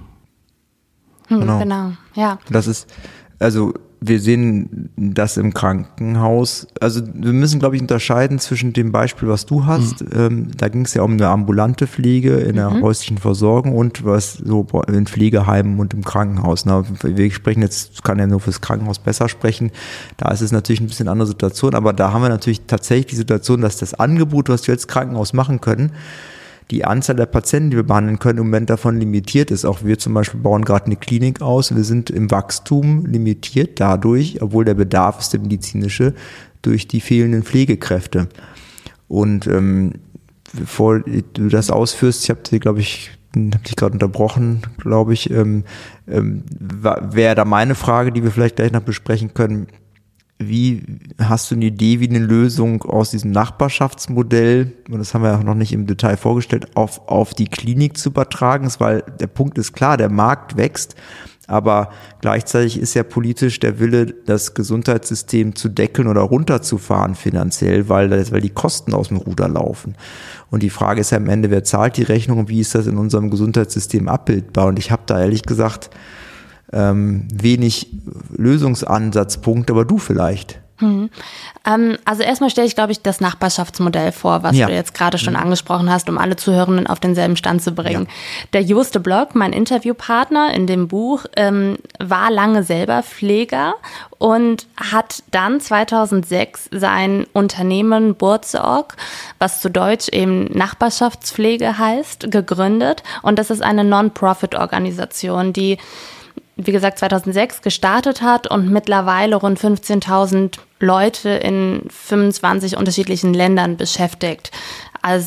Genau. genau, ja. Das ist, also wir sehen das im Krankenhaus. Also wir müssen, glaube ich, unterscheiden zwischen dem Beispiel, was du hast. Mhm. Ähm, da ging es ja um eine ambulante Pflege in der mhm. häuslichen Versorgung und was so in Pflegeheimen und im Krankenhaus. Na, wir sprechen jetzt, kann ja nur fürs Krankenhaus besser sprechen. Da ist es natürlich ein bisschen andere Situation, aber da haben wir natürlich tatsächlich die Situation, dass das Angebot, was wir als Krankenhaus machen können, die Anzahl der Patienten, die wir behandeln können, im Moment davon limitiert ist. Auch wir zum Beispiel bauen gerade eine Klinik aus. Wir sind im Wachstum limitiert dadurch, obwohl der Bedarf ist der medizinische, durch die fehlenden Pflegekräfte. Und ähm, bevor du das ausführst, ich habe dir, glaube ich, habe dich gerade unterbrochen, glaube ich, ähm, ähm, wäre da meine Frage, die wir vielleicht gleich noch besprechen können. Wie hast du eine Idee, wie eine Lösung aus diesem Nachbarschaftsmodell, und das haben wir ja noch nicht im Detail vorgestellt, auf, auf die Klinik zu übertragen ist, weil der Punkt ist klar, der Markt wächst, aber gleichzeitig ist ja politisch der Wille, das Gesundheitssystem zu deckeln oder runterzufahren finanziell, weil, das, weil die Kosten aus dem Ruder laufen. Und die Frage ist ja am Ende, wer zahlt die Rechnung und wie ist das in unserem Gesundheitssystem abbildbar? Und ich habe da ehrlich gesagt Ähm, wenig Lösungsansatzpunkt, aber du vielleicht. Hm. Ähm, also erstmal stelle ich, glaube ich, das Nachbarschaftsmodell vor, was ja. du jetzt gerade schon mhm. angesprochen hast, um alle Zuhörenden auf denselben Stand zu bringen. Ja. Der Joost de Blok, mein Interviewpartner in dem Buch, ähm, war lange selber Pfleger und hat dann zweitausendsechs sein Unternehmen Buurtzorg, was zu Deutsch eben Nachbarschaftspflege heißt, gegründet. Und das ist eine Non-Profit-Organisation, die wie gesagt, zweitausendsechs gestartet hat und mittlerweile rund fünfzehntausend Leute in fünfundzwanzig unterschiedlichen Ländern beschäftigt. Also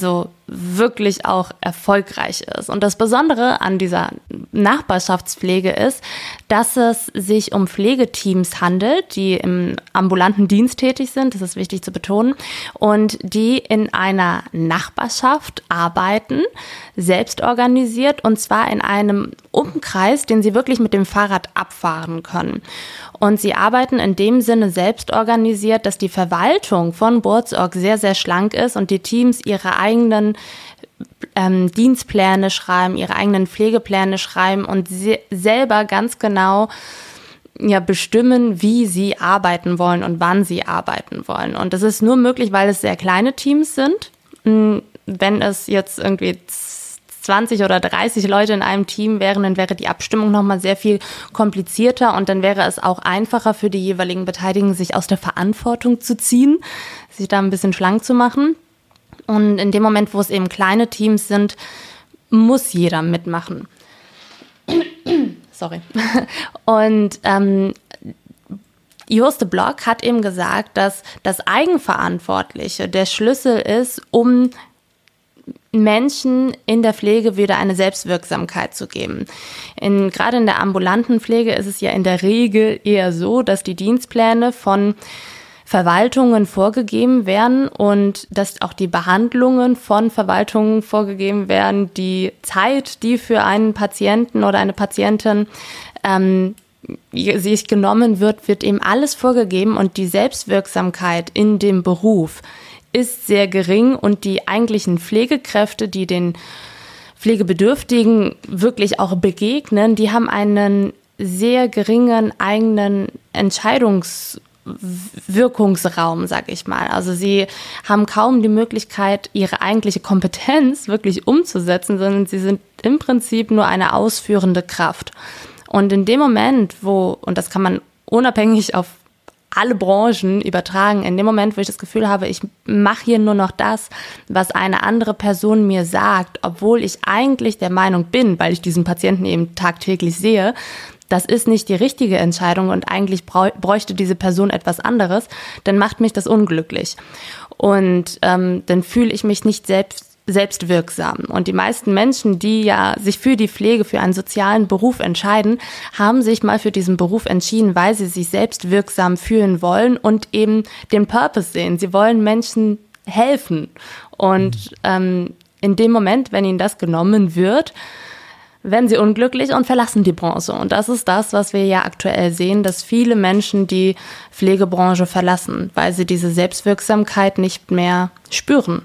wirklich auch erfolgreich ist. Und das Besondere an dieser Nachbarschaftspflege ist, dass es sich um Pflegeteams handelt, die im ambulanten Dienst tätig sind, das ist wichtig zu betonen, und die in einer Nachbarschaft arbeiten, selbst organisiert, und zwar in einem Umkreis, den sie wirklich mit dem Fahrrad abfahren können. Und sie arbeiten in dem Sinne selbst organisiert, dass die Verwaltung von Buurtzorg sehr, sehr schlank ist und die Teams ihre eigenen ähm, Dienstpläne schreiben, ihre eigenen Pflegepläne schreiben und se- selber ganz genau ja, bestimmen, wie sie arbeiten wollen und wann sie arbeiten wollen. Und das ist nur möglich, weil es sehr kleine Teams sind. Wenn es jetzt irgendwie zwanzig oder dreißig Leute in einem Team wären, dann wäre die Abstimmung nochmal sehr viel komplizierter und dann wäre es auch einfacher für die jeweiligen Beteiligten, sich aus der Verantwortung zu ziehen, sich da ein bisschen schlank zu machen. Und in dem Moment, wo es eben kleine Teams sind, muss jeder mitmachen. Sorry. Und ähm, Joost de Blok hat eben gesagt, dass das Eigenverantwortliche der Schlüssel ist, um Menschen in der Pflege wieder eine Selbstwirksamkeit zu geben. In, gerade in der ambulanten Pflege ist es ja in der Regel eher so, dass die Dienstpläne von Verwaltungen vorgegeben werden und dass auch die Behandlungen von Verwaltungen vorgegeben werden. Die Zeit, die für einen Patienten oder eine Patientin ähm, sich genommen wird, wird eben alles vorgegeben und die Selbstwirksamkeit in dem Beruf ist sehr gering und die eigentlichen Pflegekräfte, die den Pflegebedürftigen wirklich auch begegnen, die haben einen sehr geringen eigenen Entscheidungswirkungsraum, sag ich mal. Also sie haben kaum die Möglichkeit, ihre eigentliche Kompetenz wirklich umzusetzen, sondern sie sind im Prinzip nur eine ausführende Kraft. Und in dem Moment, wo, und das kann man unabhängig auf alle Branchen übertragen, in dem Moment, wo ich das Gefühl habe, ich mache hier nur noch das, was eine andere Person mir sagt, obwohl ich eigentlich der Meinung bin, weil ich diesen Patienten eben tagtäglich sehe, das ist nicht die richtige Entscheidung und eigentlich bräuchte diese Person etwas anderes, dann macht mich das unglücklich. Und ähm, dann fühle ich mich nicht selbst selbstwirksam. Und die meisten Menschen, die ja sich für die Pflege, für einen sozialen Beruf entscheiden, haben sich mal für diesen Beruf entschieden, weil sie sich selbstwirksam fühlen wollen und eben den Purpose sehen. Sie wollen Menschen helfen. Und ähm, in dem Moment, wenn ihnen das genommen wird, werden sie unglücklich und verlassen die Branche. Und das ist das, was wir ja aktuell sehen, dass viele Menschen die Pflegebranche verlassen, weil sie diese Selbstwirksamkeit nicht mehr spüren.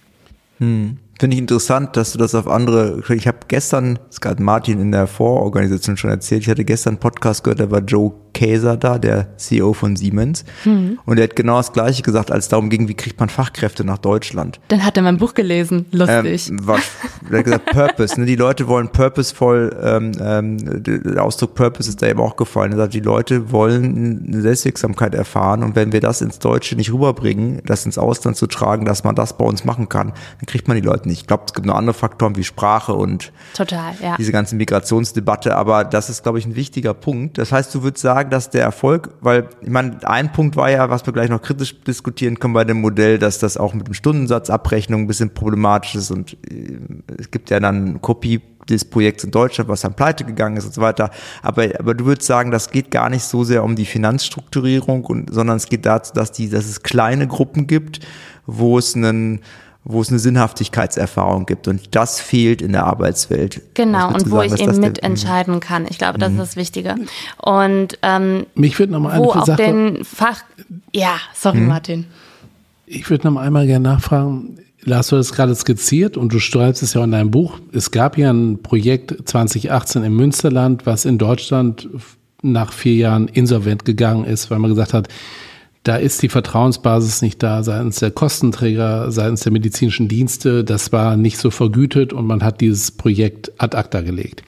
Hm. Finde ich interessant, dass du das auf andere, ich habe gestern, das hat Martin in der Vororganisation schon erzählt, ich hatte gestern einen Podcast gehört, da war Joe Kaeser da, der C E O von Siemens, mhm. und er hat genau das Gleiche gesagt, als es darum ging, wie kriegt man Fachkräfte nach Deutschland. Dann hat er mein Buch gelesen, lustig. Ähm, was, er hat gesagt, Purpose, ne? Die Leute wollen purposeful, ähm, ähm, der Ausdruck Purpose ist da eben auch gefallen, er sagt, die Leute wollen eine Selbstwirksamkeit erfahren und wenn wir das ins Deutsche nicht rüberbringen, das ins Ausland zu tragen, dass man das bei uns machen kann, dann kriegt man die Leute nicht. Ich glaube, es gibt noch andere Faktoren wie Sprache und Total, ja. diese ganze Migrationsdebatte, aber das ist, glaube ich, ein wichtiger Punkt. Das heißt, du würdest sagen, dass der Erfolg, weil ich meine, ein Punkt war ja, was wir gleich noch kritisch diskutieren können bei dem Modell, dass das auch mit dem Stundensatzabrechnung ein bisschen problematisch ist und äh, es gibt ja dann eine Kopie des Projekts in Deutschland, was dann pleite gegangen ist und so weiter. Aber, aber du würdest sagen, das geht gar nicht so sehr um die Finanzstrukturierung, und, sondern es geht dazu, dass, die, dass es kleine Gruppen gibt, wo es einen wo es eine Sinnhaftigkeitserfahrung gibt und das fehlt in der Arbeitswelt. Genau, und wo sagen, ich eben mitentscheiden kann. Ich glaube, das mhm. ist das Wichtige. Und ähm, mich würde noch mal wo eine auch Sache, den Fach... Ja, sorry mhm. Martin. Ich würde noch einmal gerne nachfragen, Lars, du hast es gerade skizziert und du schreibst es ja in deinem Buch. Es gab ja ein Projekt zwanzig achtzehn im Münsterland, was in Deutschland nach vier Jahren insolvent gegangen ist, weil man gesagt hat, da ist die Vertrauensbasis nicht da, seitens der Kostenträger, seitens der medizinischen Dienste. Das war nicht so vergütet und man hat dieses Projekt ad acta gelegt.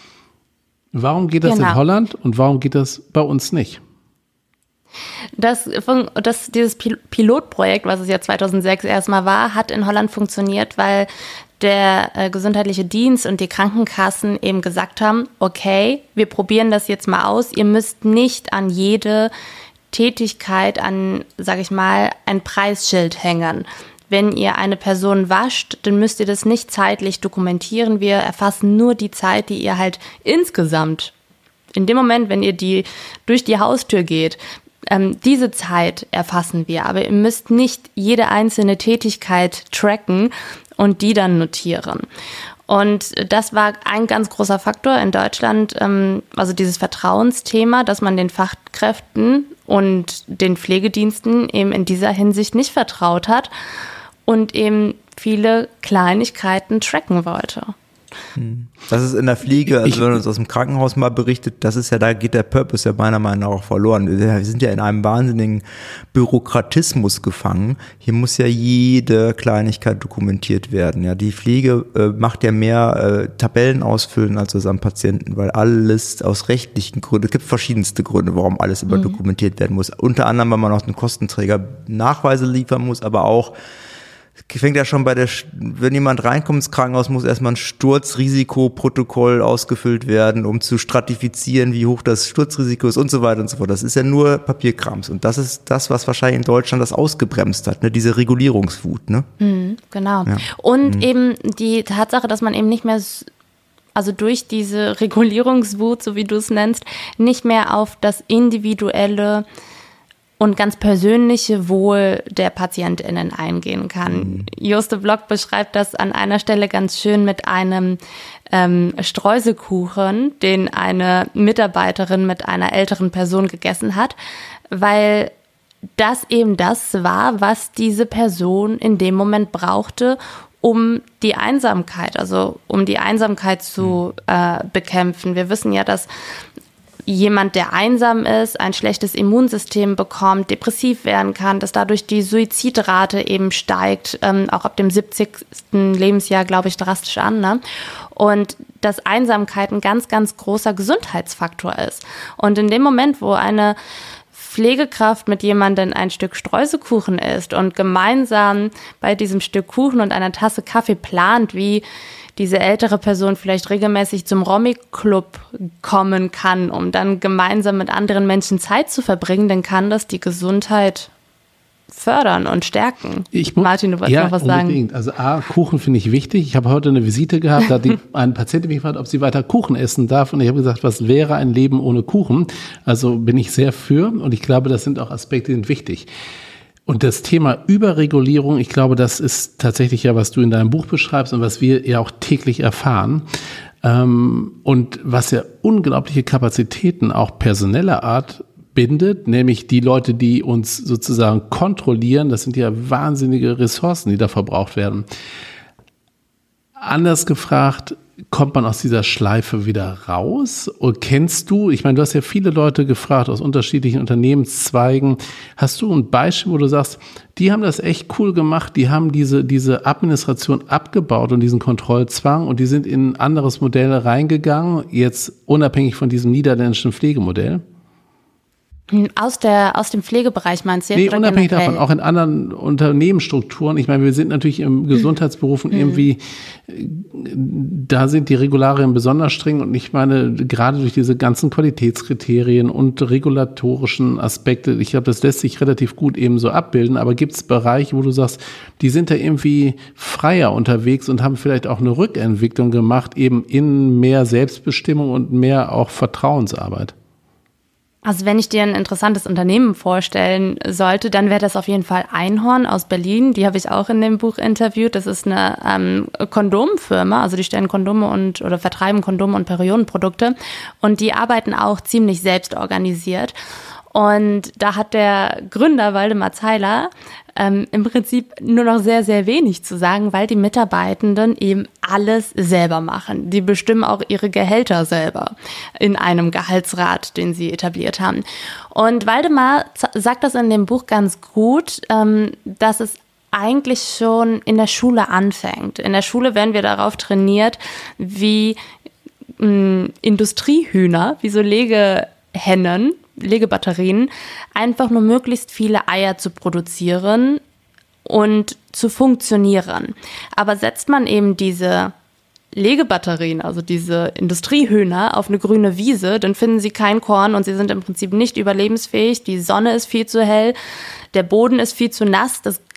Warum geht das genau. in Holland und warum geht das bei uns nicht? Das, das, dieses Pilotprojekt, was es ja zweitausendsechs erstmal war, hat in Holland funktioniert, weil der äh, gesundheitliche Dienst und die Krankenkassen eben gesagt haben, okay, wir probieren das jetzt mal aus. Ihr müsst nicht an jede Tätigkeit an, sage ich mal, ein Preisschild hängen. wenn ihr eine Person wascht, dann müsst ihr das nicht zeitlich dokumentieren. Wir erfassen nur die Zeit, die ihr halt insgesamt, in dem Moment, wenn ihr die durch die Haustür geht, ähm, diese Zeit erfassen wir. Aber ihr müsst nicht jede einzelne Tätigkeit tracken und die dann notieren. Und das war ein ganz großer Faktor in Deutschland, ähm, also dieses Vertrauensthema, dass man den Fachkräften und den Pflegediensten eben in dieser Hinsicht nicht vertraut hat und eben viele Kleinigkeiten tracken wollte. Das ist in der Pflege, also wenn man uns aus dem Krankenhaus mal berichtet, das ist ja, da geht der Purpose ja meiner Meinung nach auch verloren. Wir sind ja in einem wahnsinnigen Bürokratismus gefangen. Hier muss ja jede Kleinigkeit dokumentiert werden. Ja, die Pflege äh, macht ja mehr äh, Tabellen ausfüllen als das am Patienten, weil alles aus rechtlichen Gründen, es gibt verschiedenste Gründe, warum alles immer mhm. dokumentiert werden muss. Unter anderem, weil man auch den Kostenträger Nachweise liefern muss, aber auch fängt ja schon bei der, wenn jemand reinkommt ins Krankenhaus, muss erstmal ein Sturzrisikoprotokoll ausgefüllt werden, um zu stratifizieren, wie hoch das Sturzrisiko ist und so weiter und so fort. Das ist ja nur Papierkrams. Und das ist das, was wahrscheinlich in Deutschland das ausgebremst hat, ne? Diese Regulierungswut, ne? Mhm, genau. Ja. Und mhm. eben die Tatsache, dass man eben nicht mehr, also durch diese Regulierungswut, so wie du es nennst, nicht mehr auf das individuelle und ganz persönliche Wohl der PatientInnen eingehen kann. Mhm. Joste Block beschreibt das an einer Stelle ganz schön mit einem ähm, Streuselkuchen, den eine Mitarbeiterin mit einer älteren Person gegessen hat, weil das eben das war, was diese Person in dem Moment brauchte, um die Einsamkeit, also um die Einsamkeit zu äh, bekämpfen. Wir wissen ja, dass jemand, der einsam ist, ein schlechtes Immunsystem bekommt, depressiv werden kann, dass dadurch die Suizidrate eben steigt, ähm, auch ab dem siebzigsten Lebensjahr, glaube ich, drastisch an, ne? Und dass Einsamkeit ein ganz, ganz großer Gesundheitsfaktor ist. Und in dem Moment, wo eine Pflegekraft mit jemandem ein Stück Streuselkuchen isst und gemeinsam bei diesem Stück Kuchen und einer Tasse Kaffee plant, wie diese ältere Person vielleicht regelmäßig zum Romy-Club kommen kann, um dann gemeinsam mit anderen Menschen Zeit zu verbringen, dann kann das die Gesundheit fördern und stärken. Ich muss, Martin, du wolltest ja, noch was unbedingt. sagen. Also A, Kuchen finde ich wichtig. Ich habe heute eine Visite gehabt, da hat die, eine Patientin mich gefragt, ob sie weiter Kuchen essen darf. Und ich habe gesagt, was wäre ein Leben ohne Kuchen? Also bin ich sehr für und ich glaube, das sind auch Aspekte, die sind wichtig. Und das Thema Überregulierung, ich glaube, das ist tatsächlich ja, was du in deinem Buch beschreibst und was wir ja auch täglich erfahren. Und was ja unglaubliche Kapazitäten auch personeller Art bindet, nämlich die Leute, die uns sozusagen kontrollieren, das sind ja wahnsinnige Ressourcen, die da verbraucht werden. Anders gefragt, kommt man aus dieser Schleife wieder raus? Und kennst du, ich meine, du hast ja viele Leute gefragt aus unterschiedlichen Unternehmenszweigen. Hast du ein Beispiel, wo du sagst, die haben das echt cool gemacht, die haben diese, diese Administration abgebaut und diesen Kontrollzwang und die sind in ein anderes Modell reingegangen, jetzt unabhängig von diesem niederländischen Pflegemodell? Aus der, aus dem Pflegebereich meinst du jetzt? Nee, unabhängig davon, auch in anderen Unternehmensstrukturen. Ich meine, wir sind natürlich im Gesundheitsberufen mhm. irgendwie, da sind die Regularien besonders streng und ich meine, gerade durch diese ganzen Qualitätskriterien und regulatorischen Aspekte, ich glaube, das lässt sich relativ gut eben so abbilden, aber gibt es Bereiche, wo du sagst, die sind da irgendwie freier unterwegs und haben vielleicht auch eine Rückentwicklung gemacht, eben in mehr Selbstbestimmung und mehr auch Vertrauensarbeit? Also wenn ich dir ein interessantes Unternehmen vorstellen sollte, dann wäre das auf jeden Fall Einhorn aus Berlin. Die habe ich auch in dem Buch interviewt. Das ist eine ähm, Kondomfirma, also die stellen Kondome und oder vertreiben Kondome und Periodenprodukte. Und die arbeiten auch ziemlich selbstorganisiert. Und da hat der Gründer Waldemar Zeiler ähm, im Prinzip nur noch sehr, sehr wenig zu sagen, weil die Mitarbeitenden eben alles selber machen. Die bestimmen auch ihre Gehälter selber in einem Gehaltsrat, den sie etabliert haben. Und Waldemar z- sagt das in dem Buch ganz gut, ähm, dass es eigentlich schon in der Schule anfängt. In der Schule werden wir darauf trainiert, wie mh, Industriehühner, wie so Legehennen, Legebatterien, einfach nur möglichst viele Eier zu produzieren und zu funktionieren. Aber setzt man eben diese Legebatterien, also diese Industriehühner, auf eine grüne Wiese, dann finden sie kein Korn und sie sind im Prinzip nicht überlebensfähig. Die Sonne ist viel zu hell, der Boden ist viel zu nass, das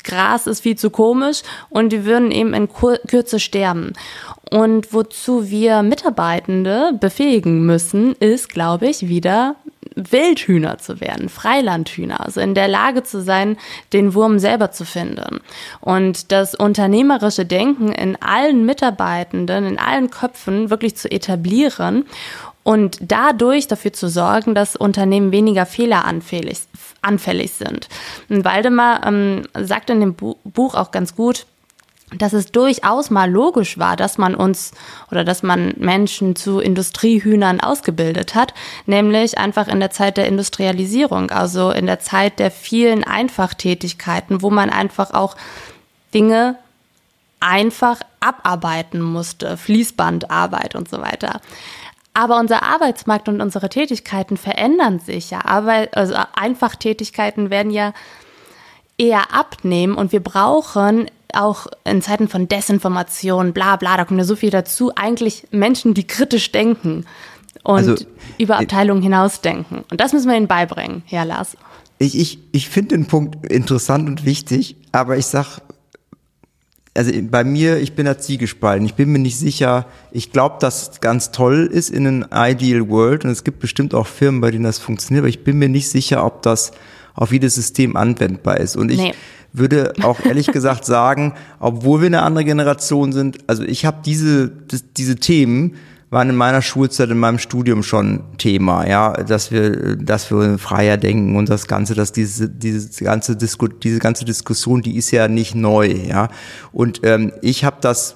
Gras ist viel zu komisch und die würden eben in Kur- Kürze sterben. Und wozu wir Mitarbeitende befähigen müssen, ist, glaube ich, wieder Wildhühner zu werden, Freilandhühner, also in der Lage zu sein, den Wurm selber zu finden. Und das unternehmerische Denken in allen Mitarbeitenden, in allen Köpfen wirklich zu etablieren und dadurch dafür zu sorgen, dass Unternehmen weniger fehleranfällig anfällig sind. Und Waldemar ähm, sagt in dem Bu- Buch auch ganz gut, dass es durchaus mal logisch war, dass man uns oder dass man Menschen zu Industriehühnern ausgebildet hat, nämlich einfach in der Zeit der Industrialisierung, also in der Zeit der vielen Einfachtätigkeiten, wo man einfach auch Dinge einfach abarbeiten musste, Fließbandarbeit und so weiter. Aber unser Arbeitsmarkt und unsere Tätigkeiten verändern sich ja, Arbeit, also Einfachtätigkeiten werden ja eher abnehmen und wir brauchen auch in Zeiten von Desinformation, bla bla, da kommt ja so viel dazu, eigentlich Menschen, die kritisch denken und also, über Abteilungen hinausdenken. Und das müssen wir ihnen beibringen, ja Lars. Ich, ich, ich finde den Punkt interessant und wichtig, aber ich sag, also bei mir, ich bin da zwiegespalten. Ich bin mir nicht sicher, ich glaube, dass es ganz toll ist in einem Ideal World und es gibt bestimmt auch Firmen, bei denen das funktioniert, aber ich bin mir nicht sicher, ob das auf jedes System anwendbar ist. Und ich nee. würde auch ehrlich gesagt sagen, obwohl wir eine andere Generation sind, also ich habe diese das, diese Themen waren in meiner Schulzeit, in meinem Studium schon Thema, ja, dass wir, dass wir freier denken und das Ganze, dass diese, diese ganze Disku, diese ganze Diskussion, die ist ja nicht neu, ja. Und ähm, ich habe das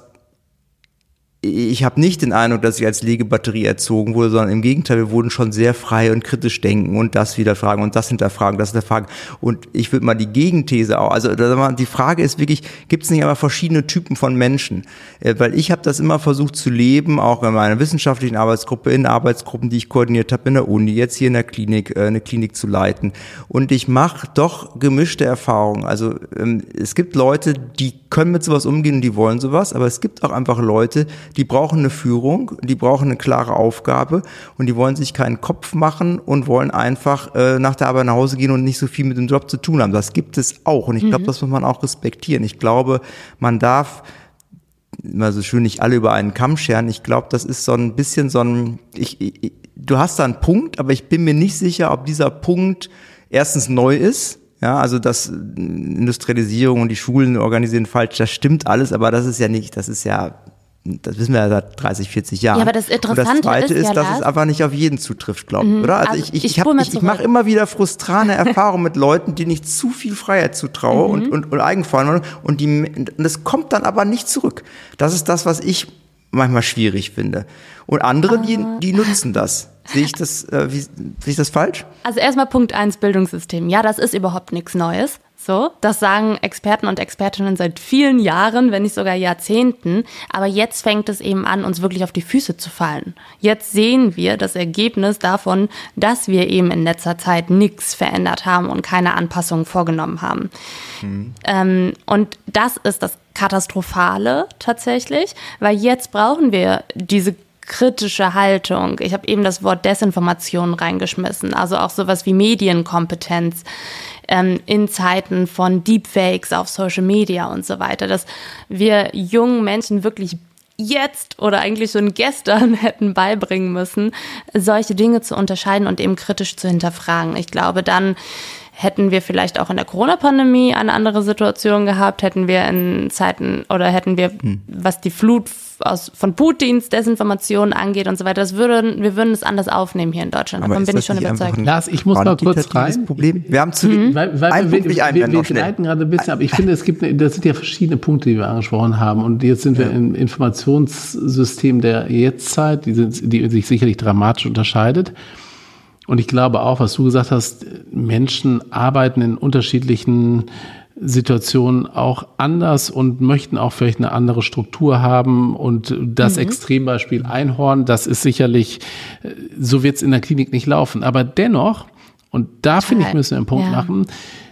Ich habe nicht den Eindruck, dass ich als Legebatterie erzogen wurde, sondern im Gegenteil, wir wurden schon sehr frei und kritisch denken und das wieder fragen und das hinterfragen, das hinterfragen. Und ich würde mal die Gegenthese auch, also die Frage ist wirklich, gibt es nicht aber verschiedene Typen von Menschen? Weil ich habe das immer versucht zu leben, auch in meiner wissenschaftlichen Arbeitsgruppe, in Arbeitsgruppen, die ich koordiniert habe, in der Uni, jetzt hier in der Klinik, eine Klinik zu leiten. Und ich mache doch gemischte Erfahrungen. Also es gibt Leute, die können mit sowas umgehen und die wollen sowas, aber es gibt auch einfach Leute, die brauchen eine Führung, die brauchen eine klare Aufgabe und die wollen sich keinen Kopf machen und wollen einfach äh, nach der Arbeit nach Hause gehen und nicht so viel mit dem Job zu tun haben. Das gibt es auch und ich glaube, mhm. das muss man auch respektieren. Ich glaube, man darf immer so schön nicht alle über einen Kamm scheren. Ich glaube, das ist so ein bisschen so ein, ich, ich, du hast da einen Punkt, aber ich bin mir nicht sicher, ob dieser Punkt erstens neu ist. Ja, also das Industrialisierung und die Schulen organisieren falsch, das stimmt alles, aber das ist ja nicht, das ist ja, das wissen wir ja seit dreißig, vierzig Jahren. Ja, aber das Interessante und das Zweite ist, ist ja, dass Lars, es einfach nicht auf jeden zutrifft, glaube ich, mhm. oder? Also, also ich, ich, ich, ich, ich, ich mache immer wieder frustrierende Erfahrungen mit Leuten, denen ich zu viel Freiheit zutraue mhm. und, und, und Eigenverantwortung und die, und das kommt dann aber nicht zurück. Das ist das, was ich manchmal schwierig finde. Und andere, ah. die, die nutzen das. Sehe ich das, äh, wie, sehe ich das falsch? Also erstmal Punkt eins, Bildungssystem. Ja, das ist überhaupt nichts Neues. So, das sagen Experten und Expertinnen seit vielen Jahren, wenn nicht sogar Jahrzehnten. Aber jetzt fängt es eben an, uns wirklich auf die Füße zu fallen. Jetzt sehen wir das Ergebnis davon, dass wir eben in letzter Zeit nichts verändert haben und keine Anpassungen vorgenommen haben. Mhm. Ähm, und das ist das Katastrophale tatsächlich, weil jetzt brauchen wir diese kritische Haltung. Ich habe eben das Wort Desinformation reingeschmissen, also auch sowas wie Medienkompetenz ähm, in Zeiten von Deepfakes auf Social Media und so weiter, dass wir jungen Menschen wirklich jetzt oder eigentlich schon gestern hätten beibringen müssen, solche Dinge zu unterscheiden und eben kritisch zu hinterfragen. Ich glaube, dann hätten wir vielleicht auch in der Corona-Pandemie eine andere Situation gehabt, hätten wir in Zeiten oder hätten wir, hm. was die Flut aus, von Putins Desinformation angeht und so weiter, das würden, wir würden es anders aufnehmen hier in Deutschland. Aber davon bin ich schon überzeugt. Lars, ich muss mal kurz rein. Problem. Wir haben zu mhm. weil, weil ein wir, Punkt, wir, wir, wir gleiten gerade ein bisschen, aber ich finde, es gibt, eine, das sind ja verschiedene Punkte, die wir angesprochen haben. Und jetzt sind wir ja. im Informationssystem der Jetztzeit, die, sind, die sich sicherlich dramatisch unterscheidet. Und ich glaube auch, was du gesagt hast, Menschen arbeiten in unterschiedlichen Situationen auch anders und möchten auch vielleicht eine andere Struktur haben. Und das mhm. Extrembeispiel Einhorn, das ist sicherlich, so wird es in der Klinik nicht laufen. Aber dennoch, und da finde ich, müssen wir einen Punkt ja. machen,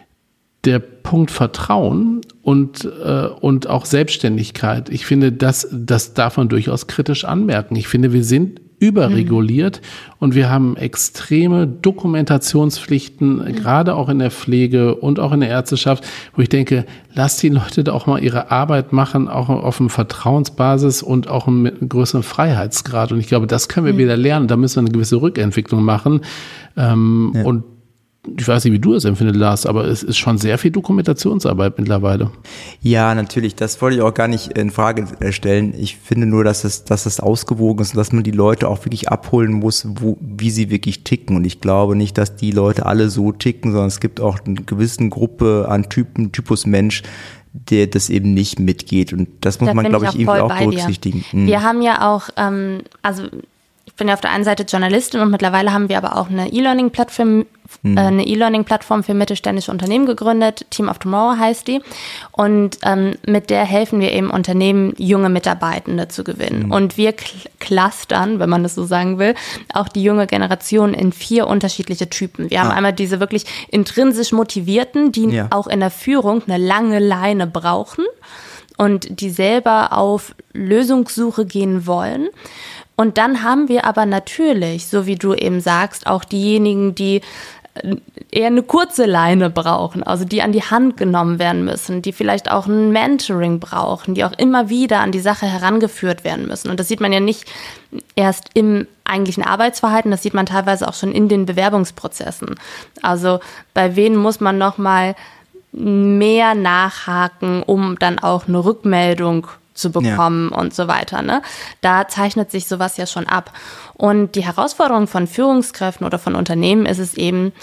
der Punkt Vertrauen und, äh, und auch Selbstständigkeit. Ich finde, das, das darf man durchaus kritisch anmerken. Ich finde, wir sind überreguliert und wir haben extreme Dokumentationspflichten, mhm. gerade auch in der Pflege und auch in der Ärzteschaft, wo ich denke, lasst die Leute da auch mal ihre Arbeit machen, auch auf einer Vertrauensbasis und auch mit einem größeren Freiheitsgrad. Und ich glaube, das können wir mhm. wieder lernen. Da müssen wir eine gewisse Rückentwicklung machen. Ähm, ja. Und ich weiß nicht, wie du es empfindest, Lars, aber es ist schon sehr viel Dokumentationsarbeit mittlerweile. Ja, natürlich. Das wollte ich auch gar nicht in Frage stellen. Ich finde nur, dass es, dass es ausgewogen ist und dass man die Leute auch wirklich abholen muss, wo, wie sie wirklich ticken. Und ich glaube nicht, dass die Leute alle so ticken, sondern es gibt auch eine gewisse Gruppe an Typen, Typus Mensch, der das eben nicht mitgeht. Und das muss da man, glaube ich, irgendwie auch berücksichtigen. Mhm. Wir haben ja auch, ähm, also ich bin ja auf der einen Seite Journalistin und mittlerweile haben wir aber auch eine E-Learning-Plattform, mhm. äh, eine E-Learning-Plattform für mittelständische Unternehmen gegründet. Team of Tomorrow heißt die. Und ähm, mit der helfen wir eben Unternehmen, junge Mitarbeitende zu gewinnen. Mhm. Und wir cl- clustern, wenn man das so sagen will, auch die junge Generation in vier unterschiedliche Typen. Wir haben ah. einmal diese wirklich intrinsisch Motivierten, die ja. auch in der Führung eine lange Leine brauchen und die selber auf Lösungssuche gehen wollen. Und dann haben wir aber natürlich, so wie du eben sagst, auch diejenigen, die eher eine kurze Leine brauchen, also die an die Hand genommen werden müssen, die vielleicht auch ein Mentoring brauchen, die auch immer wieder an die Sache herangeführt werden müssen. Und das sieht man ja nicht erst im eigentlichen Arbeitsverhalten, das sieht man teilweise auch schon in den Bewerbungsprozessen. Also bei wen muss man nochmal mehr nachhaken, um dann auch eine Rückmeldung zu bekommen ja. und so weiter. Ne? Da zeichnet sich sowas ja schon ab. Und die Herausforderung von Führungskräften oder von Unternehmen ist es eben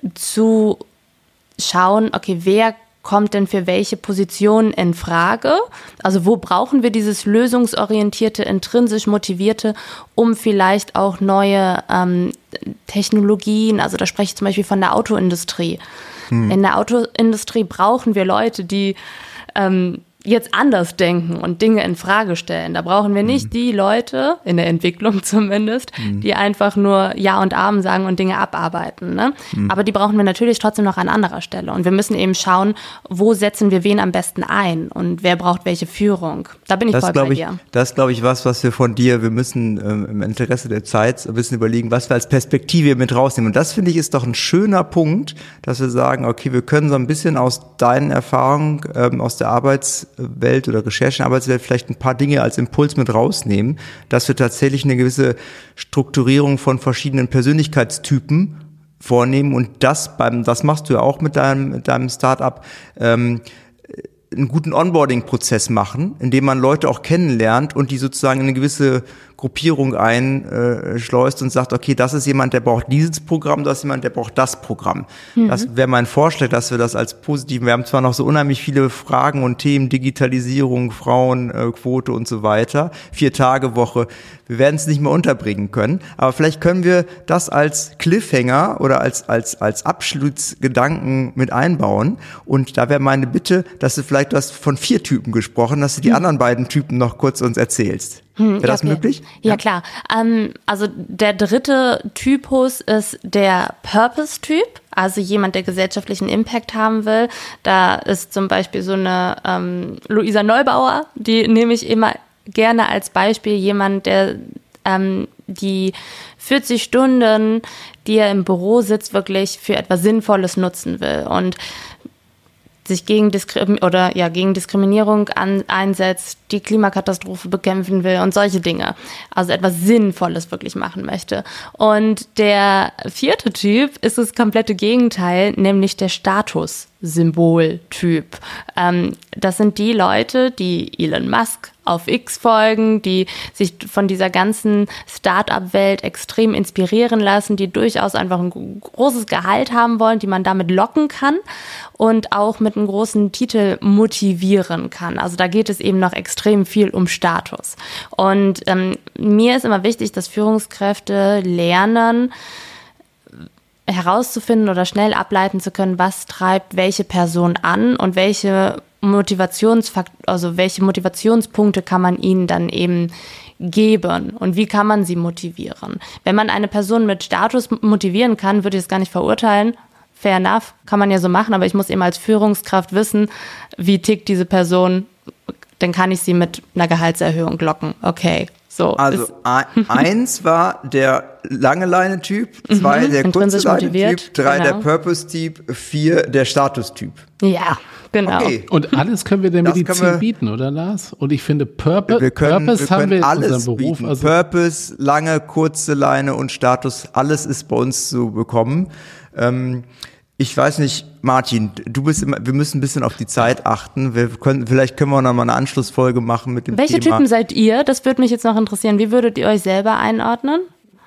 zu schauen, okay, wer kommt denn für welche Position in Frage? Also wo brauchen wir dieses lösungsorientierte, intrinsisch motivierte, um vielleicht auch neue ähm, Technologien, also da spreche ich zum Beispiel von der Autoindustrie. Hm. In der Autoindustrie brauchen wir Leute, die ähm, jetzt anders denken und Dinge in Frage stellen. Da brauchen wir nicht mhm. die Leute, in der Entwicklung zumindest, mhm. die einfach nur Ja und Amen sagen und Dinge abarbeiten. Ne? Mhm. Aber die brauchen wir natürlich trotzdem noch an anderer Stelle. Und wir müssen eben schauen, wo setzen wir wen am besten ein und wer braucht welche Führung. Da bin ich das voll bei ich, dir. Das ist, glaube ich, was, was wir von dir, wir müssen ähm, im Interesse der Zeit ein bisschen überlegen, was wir als Perspektive mit rausnehmen. Und das, finde ich, ist doch ein schöner Punkt, dass wir sagen, okay, wir können so ein bisschen aus deinen Erfahrungen, ähm, aus der Arbeits Welt oder Recherchenarbeitswelt vielleicht ein paar Dinge als Impuls mit rausnehmen, dass wir tatsächlich eine gewisse Strukturierung von verschiedenen Persönlichkeitstypen vornehmen und das beim, das machst du ja auch mit deinem, mit deinem Startup, ähm, einen guten Onboarding-Prozess machen, indem man Leute auch kennenlernt und die sozusagen in eine gewisse Gruppierung einschleust und sagt, okay, das ist jemand, der braucht dieses Programm, das ist jemand, der braucht das Programm. Mhm. Das wäre mein Vorschlag, dass wir das als positiv, wir haben zwar noch so unheimlich viele Fragen und Themen, Digitalisierung, Frauenquote und so weiter, Vier-Tage-Woche, wir werden es nicht mehr unterbringen können, aber vielleicht können wir das als Cliffhanger oder als als als Abschlussgedanken mit einbauen und da wäre meine Bitte, dass du vielleicht, du hast von vier Typen gesprochen, dass du die mhm. anderen beiden Typen noch kurz uns erzählst. Hm, Wäre das okay. möglich? Ja, ja. klar. Ähm, also der dritte Typus ist der Purpose-Typ, also jemand, der gesellschaftlichen Impact haben will. Da ist zum Beispiel so eine ähm, Luisa Neubauer, die nehme ich immer gerne als Beispiel, jemand, der ähm, die vierzig Stunden, die er im Büro sitzt, wirklich für etwas Sinnvolles nutzen will und sich gegen, Diskrim- oder, ja, gegen Diskriminierung an, einsetzt, die Klimakatastrophe bekämpfen will und solche Dinge. Also etwas Sinnvolles wirklich machen möchte. Und der vierte Typ ist das komplette Gegenteil, nämlich der Status-Symbol-Typ. Ähm, das sind die Leute, die Elon Musk auf X folgen, die sich von dieser ganzen Start-up-Welt extrem inspirieren lassen, die durchaus einfach ein großes Gehalt haben wollen, die man damit locken kann und auch mit einem großen Titel motivieren kann. Also da geht es eben noch extrem viel um Status. Und ähm, mir ist immer wichtig, dass Führungskräfte lernen, herauszufinden oder schnell ableiten zu können, was treibt welche Person an und welche Motivationsfakt, also welche Motivationspunkte kann man ihnen dann eben geben und wie kann man sie motivieren. Wenn man eine Person mit Status motivieren kann, würde ich es gar nicht verurteilen. Fair enough, kann man ja so machen, aber ich muss eben als Führungskraft wissen, wie tickt diese Person, dann kann ich sie mit einer Gehaltserhöhung locken. Okay, So, also ein, eins war der lange Leine-Typ, zwei Mhm, der kurze intrinsisch Leine-Typ, motiviert, drei der genau. Purpose-Typ, vier der Status-Typ. ja, genau. Okay. Und alles können wir der Das Medizin können wir- bieten, oder Lars? Und ich finde, Purpose, Wir können, Purpose wir haben können wir in alles unserem Beruf. bieten. Also Purpose, lange, kurze Leine und Status, alles ist bei uns zu bekommen. Ähm, ich weiß nicht, Martin, du bist immer, wir müssen ein bisschen auf die Zeit achten. Wir können, vielleicht können wir noch mal eine Anschlussfolge machen mit dem Welche Thema. Typen seid ihr? Das würde mich jetzt noch interessieren. Wie würdet ihr euch selber einordnen?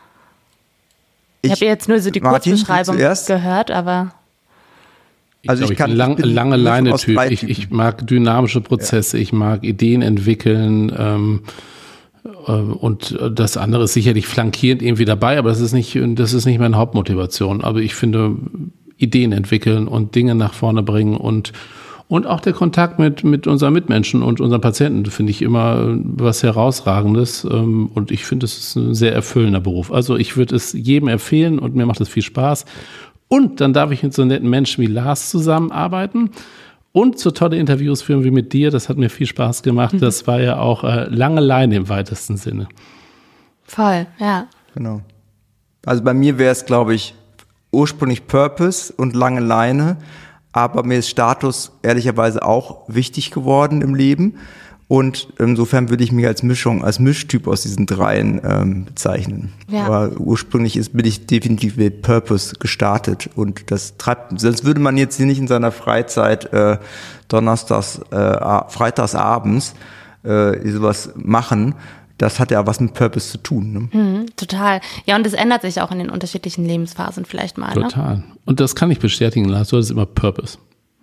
Ich, habe jetzt nur so die Martin, du Kurzbeschreibung zuerst? gehört, aber ich, Also glaub, ich ich kann- bin lang, ich bin lange eine Mischung Leine aus Typ. drei Ich, Typen. ich mag dynamische Prozesse, ich mag Ideen entwickeln ähm, äh, und das andere ist sicherlich flankierend irgendwie dabei, aber das ist nicht, das ist nicht meine Hauptmotivation. Aber ich finde, Ideen entwickeln und Dinge nach vorne bringen und und auch der Kontakt mit mit unseren Mitmenschen und unseren Patienten finde ich immer was Herausragendes ähm, und ich finde, es ist ein sehr erfüllender Beruf. Also ich würde es jedem empfehlen und mir macht es viel Spaß. Und dann darf ich mit so netten Menschen wie Lars zusammenarbeiten und so tolle Interviews führen wie mit dir. Das hat mir viel Spaß gemacht. Mhm. Das war ja auch äh, lange Leine im weitesten Sinne. voll, ja. Genau. Also bei mir wäre es, glaube ich, ursprünglich Purpose und lange Leine, aber mir ist Status ehrlicherweise auch wichtig geworden im Leben und insofern würde ich mich als Mischung, als Mischtyp aus diesen dreien ähm, bezeichnen. Ja. Aber ursprünglich ist, bin ich definitiv mit Purpose gestartet und das treibt, sonst würde man jetzt hier nicht in seiner Freizeit äh, donnerstags, äh, freitags abends äh, sowas machen. Das hat ja was mit Purpose zu tun. Ne? Mhm, total. Ja, und es ändert sich auch in den unterschiedlichen Lebensphasen vielleicht mal. Ne? Total. Und das kann ich bestätigen, Lars. Du hattest immer Purpose.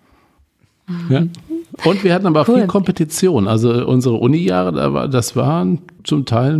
Ja. Und wir hatten aber Cool. viel Kompetition. Also unsere Uni-Jahre, da war- das waren zum Teil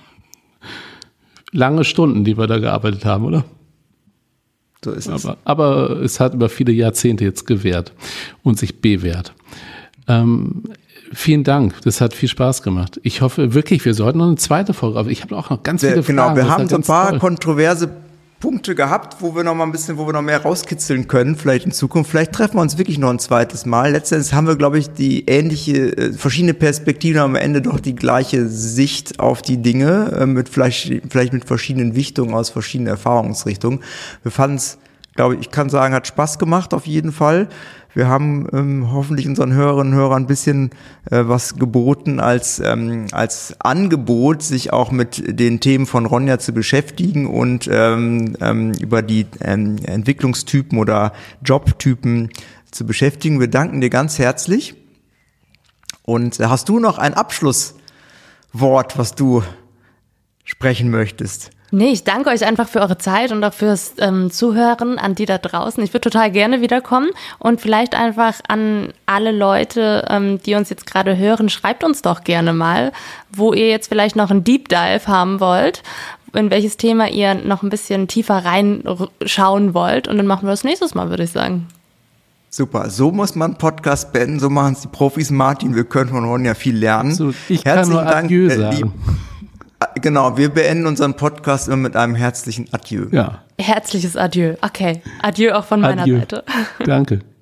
lange Stunden, die wir da gearbeitet haben, oder? So ist es. Aber, aber es hat über viele Jahrzehnte jetzt gewährt und sich bewährt. Ähm, vielen Dank, das hat viel Spaß gemacht. Ich hoffe wirklich, wir sollten noch eine zweite Folge auf. Ich habe auch noch ganz Wir, viele genau, Fragen. wir Das haben ist so ein ganz paar toll. kontroverse Punkte gehabt, wo wir noch mal ein bisschen, wo wir noch mehr rauskitzeln können, vielleicht in Zukunft. Vielleicht treffen wir uns wirklich noch ein zweites Mal. Letztendlich haben wir, glaube ich, die ähnliche, äh, verschiedene Perspektiven, am Ende doch die gleiche Sicht auf die Dinge, äh, mit vielleicht, vielleicht mit verschiedenen Wichtungen aus verschiedenen Erfahrungsrichtungen. Wir fanden es, glaube ich, ich kann sagen, hat Spaß gemacht auf jeden Fall. Wir haben ähm, hoffentlich unseren Hörerinnen und Hörern ein bisschen äh, was geboten als ähm, als Angebot, sich auch mit den Themen von Ronja zu beschäftigen und ähm, ähm, über die ähm, Entwicklungstypen oder Jobtypen zu beschäftigen. Wir danken dir ganz herzlich. Und äh, hast du noch ein Abschlusswort, was du sprechen möchtest? Nee, ich danke euch einfach für eure Zeit und auch fürs ähm, Zuhören an die da draußen. Ich würde total gerne wiederkommen und vielleicht einfach an alle Leute, ähm, die uns jetzt gerade hören, schreibt uns doch gerne mal, wo ihr jetzt vielleicht noch einen Deep Dive haben wollt, in welches Thema ihr noch ein bisschen tiefer reinschauen wollt und dann machen wir das nächstes Mal, würde ich sagen. Super, so muss man Podcast beenden, so machen es die Profis. Martin, wir können von Ronja viel lernen. Absolut. Ich kann nur Adieu äh, sagen. lieb- Genau, wir beenden unseren Podcast immer mit einem herzlichen Adieu. Ja, Herzliches Adieu. Okay, Adieu auch von meiner Adieu. Seite. Danke.